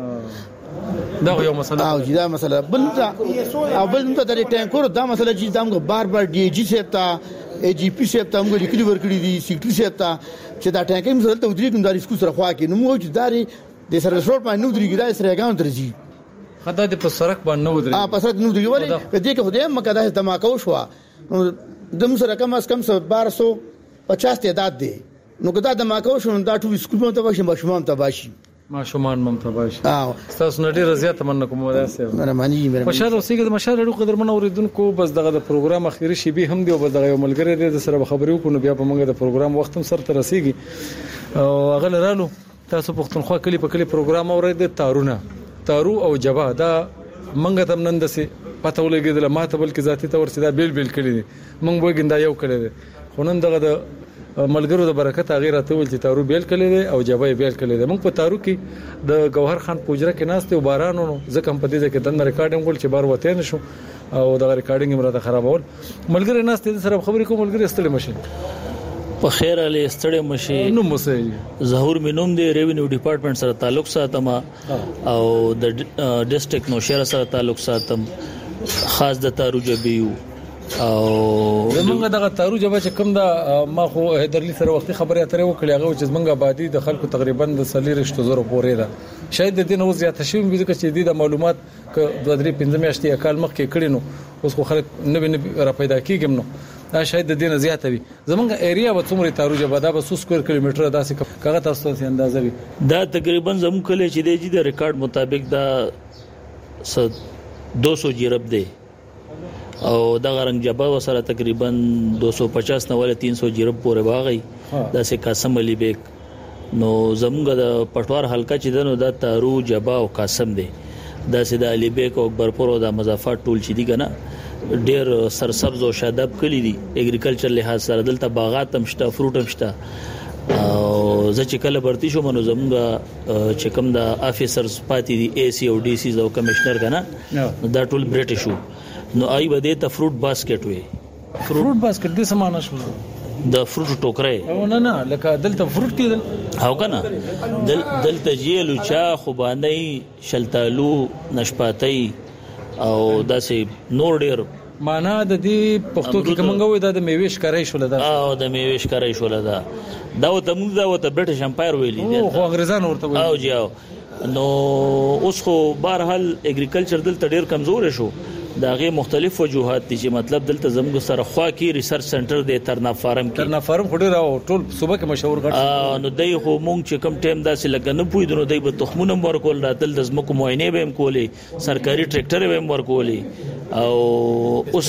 Speaker 4: دا یو مسله
Speaker 17: او جی دا مسله بل دا او بل ته د ټانکور دا مسله چې دا موږ بار بار ډي جی سپتا ای جی پی سپتا موږ لیکلي ورکړي دي سیکټري سپتا چې دا ټانکې موږ ته ودرې کوم د ریسکو سره خوا کې نو موږ چې داري د سره شورت باندې نو درېږي دا سره ګاون درځي
Speaker 4: خدای دې په سرک باندې نو درېږي
Speaker 17: ا په سرک نو درېږي ولی کدی که خدای مکه دا دماکو شو نو دم سره کم از کم بارہ سو پچاس تعداد دی نو کدا دماکو شو دا ټول سکول ته باشي ماشومان ته باشي
Speaker 4: ماشومان ممته باشي تاسو نه ډیر زیات مننه کوم وداسه
Speaker 17: مهرباني مهرباني
Speaker 4: مشال اوسېګه د مشال اړو قدر من اوریدونکو بس دغه د پروګرام اخیری شی به هم دی او بس دغه یو ملګری د سره خبرې وکړو بیا په موږ د پروګرام وخت هم سره رسیدي او هغه لرالو تاسو پښتونخوا کلی په کلی پروګرام اورید تارونه تارو او جبا دا منګه تم نن دسه پته ولګیدل ماته بلکې ذاتی تور سیدا بیل بیل کړی دي موږ وګیندا یو کړی دي خونن دغه د ملګرو د برکت غیره ته ول چې تارو بیل کړی دي او جبا بیل کړی دي موږ په تارو کې د گوهر خان پوجره کې ناشته او بارانونو ځکه په دې کې دنه ریکارډینګ ول چې بار وته نشو او د ریکارډینګ مراته خرابول ملګری ناشته سره خبرې کوم ملګری استړي مشي
Speaker 18: په خیر علي استړي مشي
Speaker 4: نو مسه
Speaker 18: ظهور مینوم دی ریوینیو ډپارټمنټ سره تعلق ساتم او د ډیسټریکټ نو شهر سره تعلق ساتم خاص د تارو جبیو او
Speaker 4: زمونږ دغه تارو جبا چې کوم دا ما خو هدرلی سره وختي خبرې اترې وکړې هغه چې زمونږ آبادی د خلکو تقریبا د سلیری شتو زره پورې ده شاید د دې نو زیات شوی وي چې د معلومات ک دوه درې پنځه میاشتې کال مخکې کړي نو اوس خو خلک نه نه را پیدا کیږي نو دا شاید د دې نه زیات وي زمونږ ایریا به څومره تارو جبا دا به څو سکوير کیلومتر داسې کغه تاسو ته اندازه وي
Speaker 18: دا تقریبا زموږ کله چې دی د ریکارډ مطابق دا دو سو جرب دی او دا رنگ جبا وسره تقریبا دو سو پچاس نه ول تین سو جرب پورې واغی دا سه قاسم علي بیگ نو زموږ د پټوار حلقہ چې دنو دا تارو جبا او قاسم دی دا سه د علي بیگ او برپور او د مضافات ټول چې دی کنه ډیر سرسبز او شاداب کلی دي اګریکلچر لحاظ سره دلته باغات هم شته فروټ هم شته او زه چې کله برتی شوم نو زمونږ چې کوم د افیسرز پاتې دي ای سی او ډي سی او کمشنر کنه دا ټول برټیش وو نو آی بده ته فروټ باسکټ وي
Speaker 4: فروټ باسکټ د سمانه شو
Speaker 18: د فروټ ټوکرې
Speaker 4: او نه نه لکه دلته فروټ کېدل
Speaker 18: او کنه دل دلته جیلو چا خوبانې شلتالو نشپاتۍ او داسې نور ډیر
Speaker 4: معنا د دې پښتو کې کومه وي د میوې ښکارای شول دا
Speaker 18: او د میوې ښکارای شول دا دا وته موږ دا وته برټش امپایر ویلي
Speaker 4: دي خو انګريزان ورته ویلي
Speaker 18: او جاو نو اوس خو بهرحال اګریکلچر دلته ډیر کمزور شو دا غي مختلف وجوهات دي چې مطلب دلته زموږ سره خوا کې ریسرچ سنټر دی ترنا فارم کې
Speaker 4: ترنا فارم خو ډیر او ټول صوبه کې مشهور
Speaker 18: غړي نو دای خو مونږ چې کم ټیم داسې لګنه پوي درو دای په تخمونه ورکول راتل د زمکو معاینه به هم کولې سرکاري ټریکټر به هم ورکولې او اوس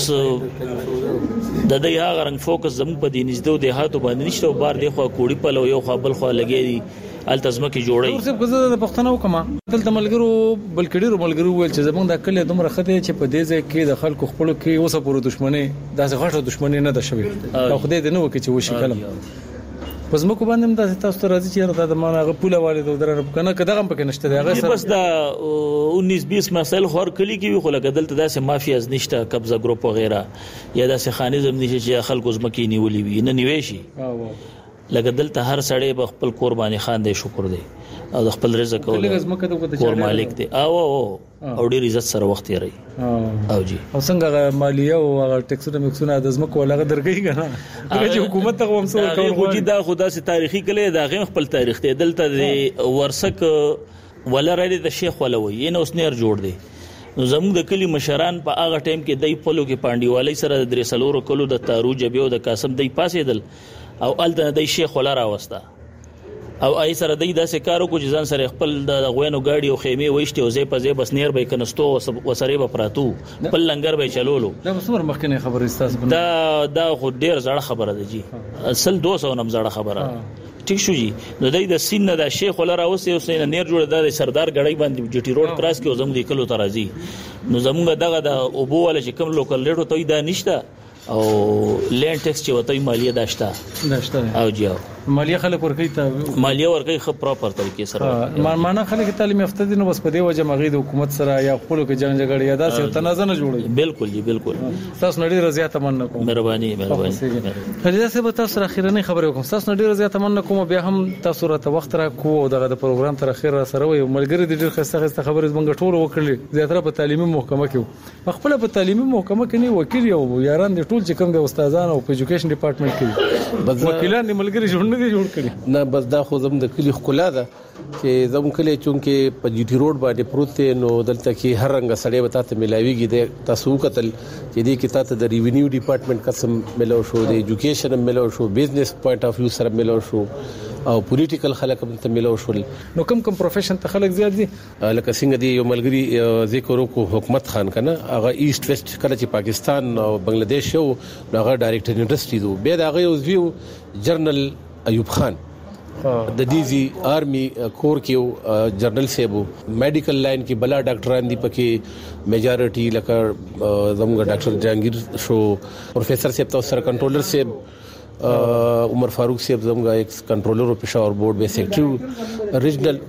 Speaker 18: د دې هغه رنګ فوکس زموږ په دې نږدې دهاتو باندې نشته او بار دی خو کوړی په لو یو خپل خو لګي دي التزمه کې جوړي
Speaker 4: اوس په زړه د پښتنو کما دلته ملګرو بلکډیرو ملګرو ول چې زمونږ د کله دومره خته چې په دې ځای کې د خلکو خپل کې اوسه پورو دښمنی داسې غټه دښمنی نه ده شوی او خدای دې نو کې چې وشي کلم پس مکو باندې د تاسو ته راځي چې دا مانه غپوله والد درنه کنه کده هم پکې نشته هغه
Speaker 18: سره بس دا انیس بیس مسائل خور کلی کې خو لکه دلته داسې مافیاز نشته قبضه ګروپ وغیرہ یا داسې خانیزم نشي چې خلکو زمکې نیولې وي نه نیوي شي لکه دلته هر سړی به خپل قرباني خان دی شکر دی او د خپل رزق او کور مالک دی او او او ډیر عزت سره وخت یې رہی او جی
Speaker 4: او څنګه مالیه او هغه ټیکسونه مکسونه د زمکو لغه درګی کنه دغه چې حکومت ته هم څو
Speaker 18: کول غوږی دا خدا سي تاریخي کله دا غیم خپل تاریخ دی دلته د ورسک ولرالي د شیخ ولوي نه اوس نیر جوړ دی نو زموږ د کلی مشران په هغه ټیم کې دای پلو کې پانډیوالي سره د درې سلورو کلو د تارو جبیو د قاسم دای پاسېدل او الته د شیخ ولا راوستا او آی سره دای داسې کارو کو چې ځان سره خپل د غوینو گاډي او خیمه وښتي او زی په زی بس نیر به کنستو وسره به پراتو خپل لنګر به چلولو
Speaker 4: دا څومره مخکنه خبره استاسو
Speaker 18: دا دا خو ډیر زړه خبره ده جی اصل دو سو نم زړه خبره ټیک شو جی نو دای د سین د شیخ ولا راوسي او سین نیر جوړ د سردار غړی باندې جی ټی روډ کراس کې او زموږ د کلو ترازی نو زموږ دغه د اوبو ولا چې کوم لوکل ریټو ته دا نشته او لینډ ټیکس چې وته مالیه داشته
Speaker 4: داشته
Speaker 18: او جاو
Speaker 4: مالیه خلک ورکوي ته
Speaker 18: مالیه ورکوي خو پراپر طریقې سره
Speaker 4: ما معنا خلک تعلیم یافته دي نو بس په دې وجه مغید حکومت سره یا خپل کې جنگ جګړه یا داسې تنازع نه جوړي
Speaker 18: بالکل جی بالکل
Speaker 4: تاسو نړۍ رضایت تمنا کوم
Speaker 18: مهرباني مهرباني
Speaker 4: خلیدا صاحب تاسو اخیرنی خبره کوم تاسو نړۍ رضایت تمنا کوم بیا هم تاسو راته وخت را کو دغه د پروګرام تر اخیر سره وي ملګری د ډیر خسته خسته خبره زمونږ ټول وکړي زیاتره په تعلیمي محکمه کې خپل په تعلیمي محکمه کې نه وکیل یو یاران د ټول چې کوم د استادان او په ایجوکیشن ډپارټمنټ کې بس وکیلان د ملګری جوړ نه دي جوړ کړي
Speaker 5: نه بس دا خو زم د کلی خلا ده چې زم کلی چونکه په جی ټی روډ باندې پروت دی نو دلته کې هر رنګ سړی به تاسو ملاويږي د تاسو قتل چې دې کې تاسو د ریوینیو ډپارټمنټ قسم ملو شو د ایجوکیشن ملو شو بزنس پوینټ اف ویو سره ملو شو او پولیټیکل خلک هم ته ملو شول
Speaker 4: نو کوم کوم پروفیشن ته خلک زیات دي
Speaker 5: لکه څنګه دی یو ملګری ذکر وکړو حکومت خان کنه هغه ایست ویسٹ کله چې پاکستان او بنگلاديش یو هغه ډایریکټر انډستری دو به دا هغه ویو جنرال ایوب خان د دیزی آرمی کور کې جنرال سیبو میډیکل لاین کې بلا ډاکټران دي پکې میجارټي لکه زموږ ډاکټر جهانگیر شو پروفیسر سیب تاسو سره کنټرولر سیب عمر فاروق صاحب زموږ ایکس کنټرولر او پېښور بورډ به سیکریټری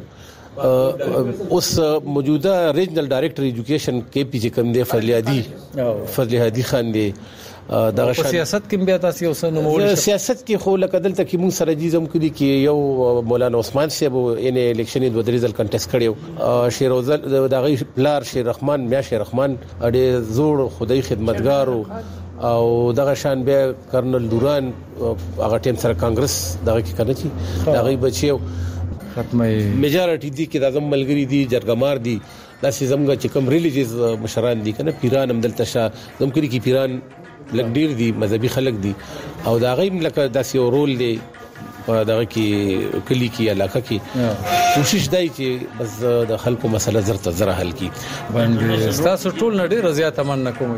Speaker 5: ریجنل اوس موجوده ریجنل ډایریکټر ایجوکیشن کې پی جی کم دی فضل هادي فضل هادي خان دی
Speaker 4: دا سیاست کې بیا تاسو یو څه نومول
Speaker 5: سیاست کې خو لکه دلته کې موږ سره جیزم کړي کې یو مولانا عثمان صاحب ان الیکشن د ودریزل کنټیسټ کړیو شیروزل د غی پلار شیر رحمان میا شیر رحمان اړې زوړ خدای خدمتګار او دغه شان بیا کرنل دوران هغه ټیم سره کانګرس دغه کې کنه چې دغه بچیو
Speaker 4: ختمه
Speaker 5: میجارټي دي کې د اعظم ملګری دي جرګمار دي دا سیزمګه چې کوم ریلیجیز مشران دي کنه پیران هم دلته شه زم کړي کې پیران لګ ډیر دي مذهبي خلک دي او دا غیم لکه داسې رول دی په دغه کې کلی کې علاقه کې کوشش دی چې بس د خلکو مسله زرته زره حل کی
Speaker 4: باندې تاسو ټول نه ډیر زیات تمنا کوم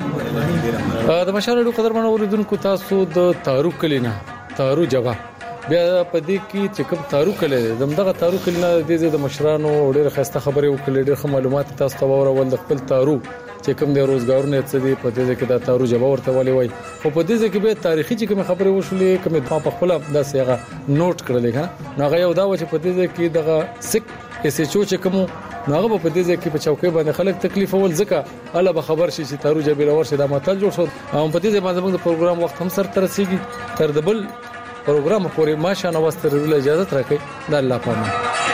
Speaker 4: د مشالو قدر منو اوریدونکو تاسو د تارو کلینا تارو جبا بیا په دې کې چې کوم تارو کلی دغه تارو کلینا د دې د مشرانو ډیر خسته خبره وکړي ډیر معلومات تاسو ته ورول د خپل تارو چې کوم د روزګارونه څه دي په دې کې د تارو جواب ورته ولي وای خو په دې کې به تاریخي چې کوم خبره وشولې کوم په خپل د سیغه نوٹ کړلې ښه نو هغه یو دا و چې په دې کې دغه سک اس ایچ او چې کوم نو هغه په دې کې په چوکۍ باندې خلک تکلیف ول ځکه الله به خبر شي چې تارو جبیر ورشه د ماتل جوړ شو او په دې باندې موږ د پروګرام وخت هم سر ترسيږي تر دبل پروګرام پورې ماشه نو واستر ول اجازه راکړي د الله پامان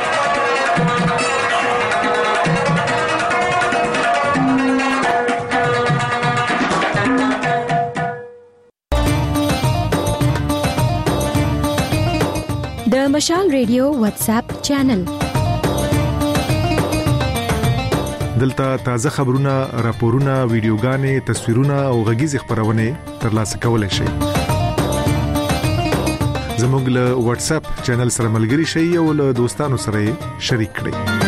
Speaker 19: د مشال ریډیو واتس اپ چینل
Speaker 20: دلته تازه خبرونه راپورونه ویډیوګانې تصویرونه او غږیز خبرونه ترلاسه کولای شئ زموږ له واتس اپ چینل سره ملګري شئ او له دوستانو سره شریک کړئ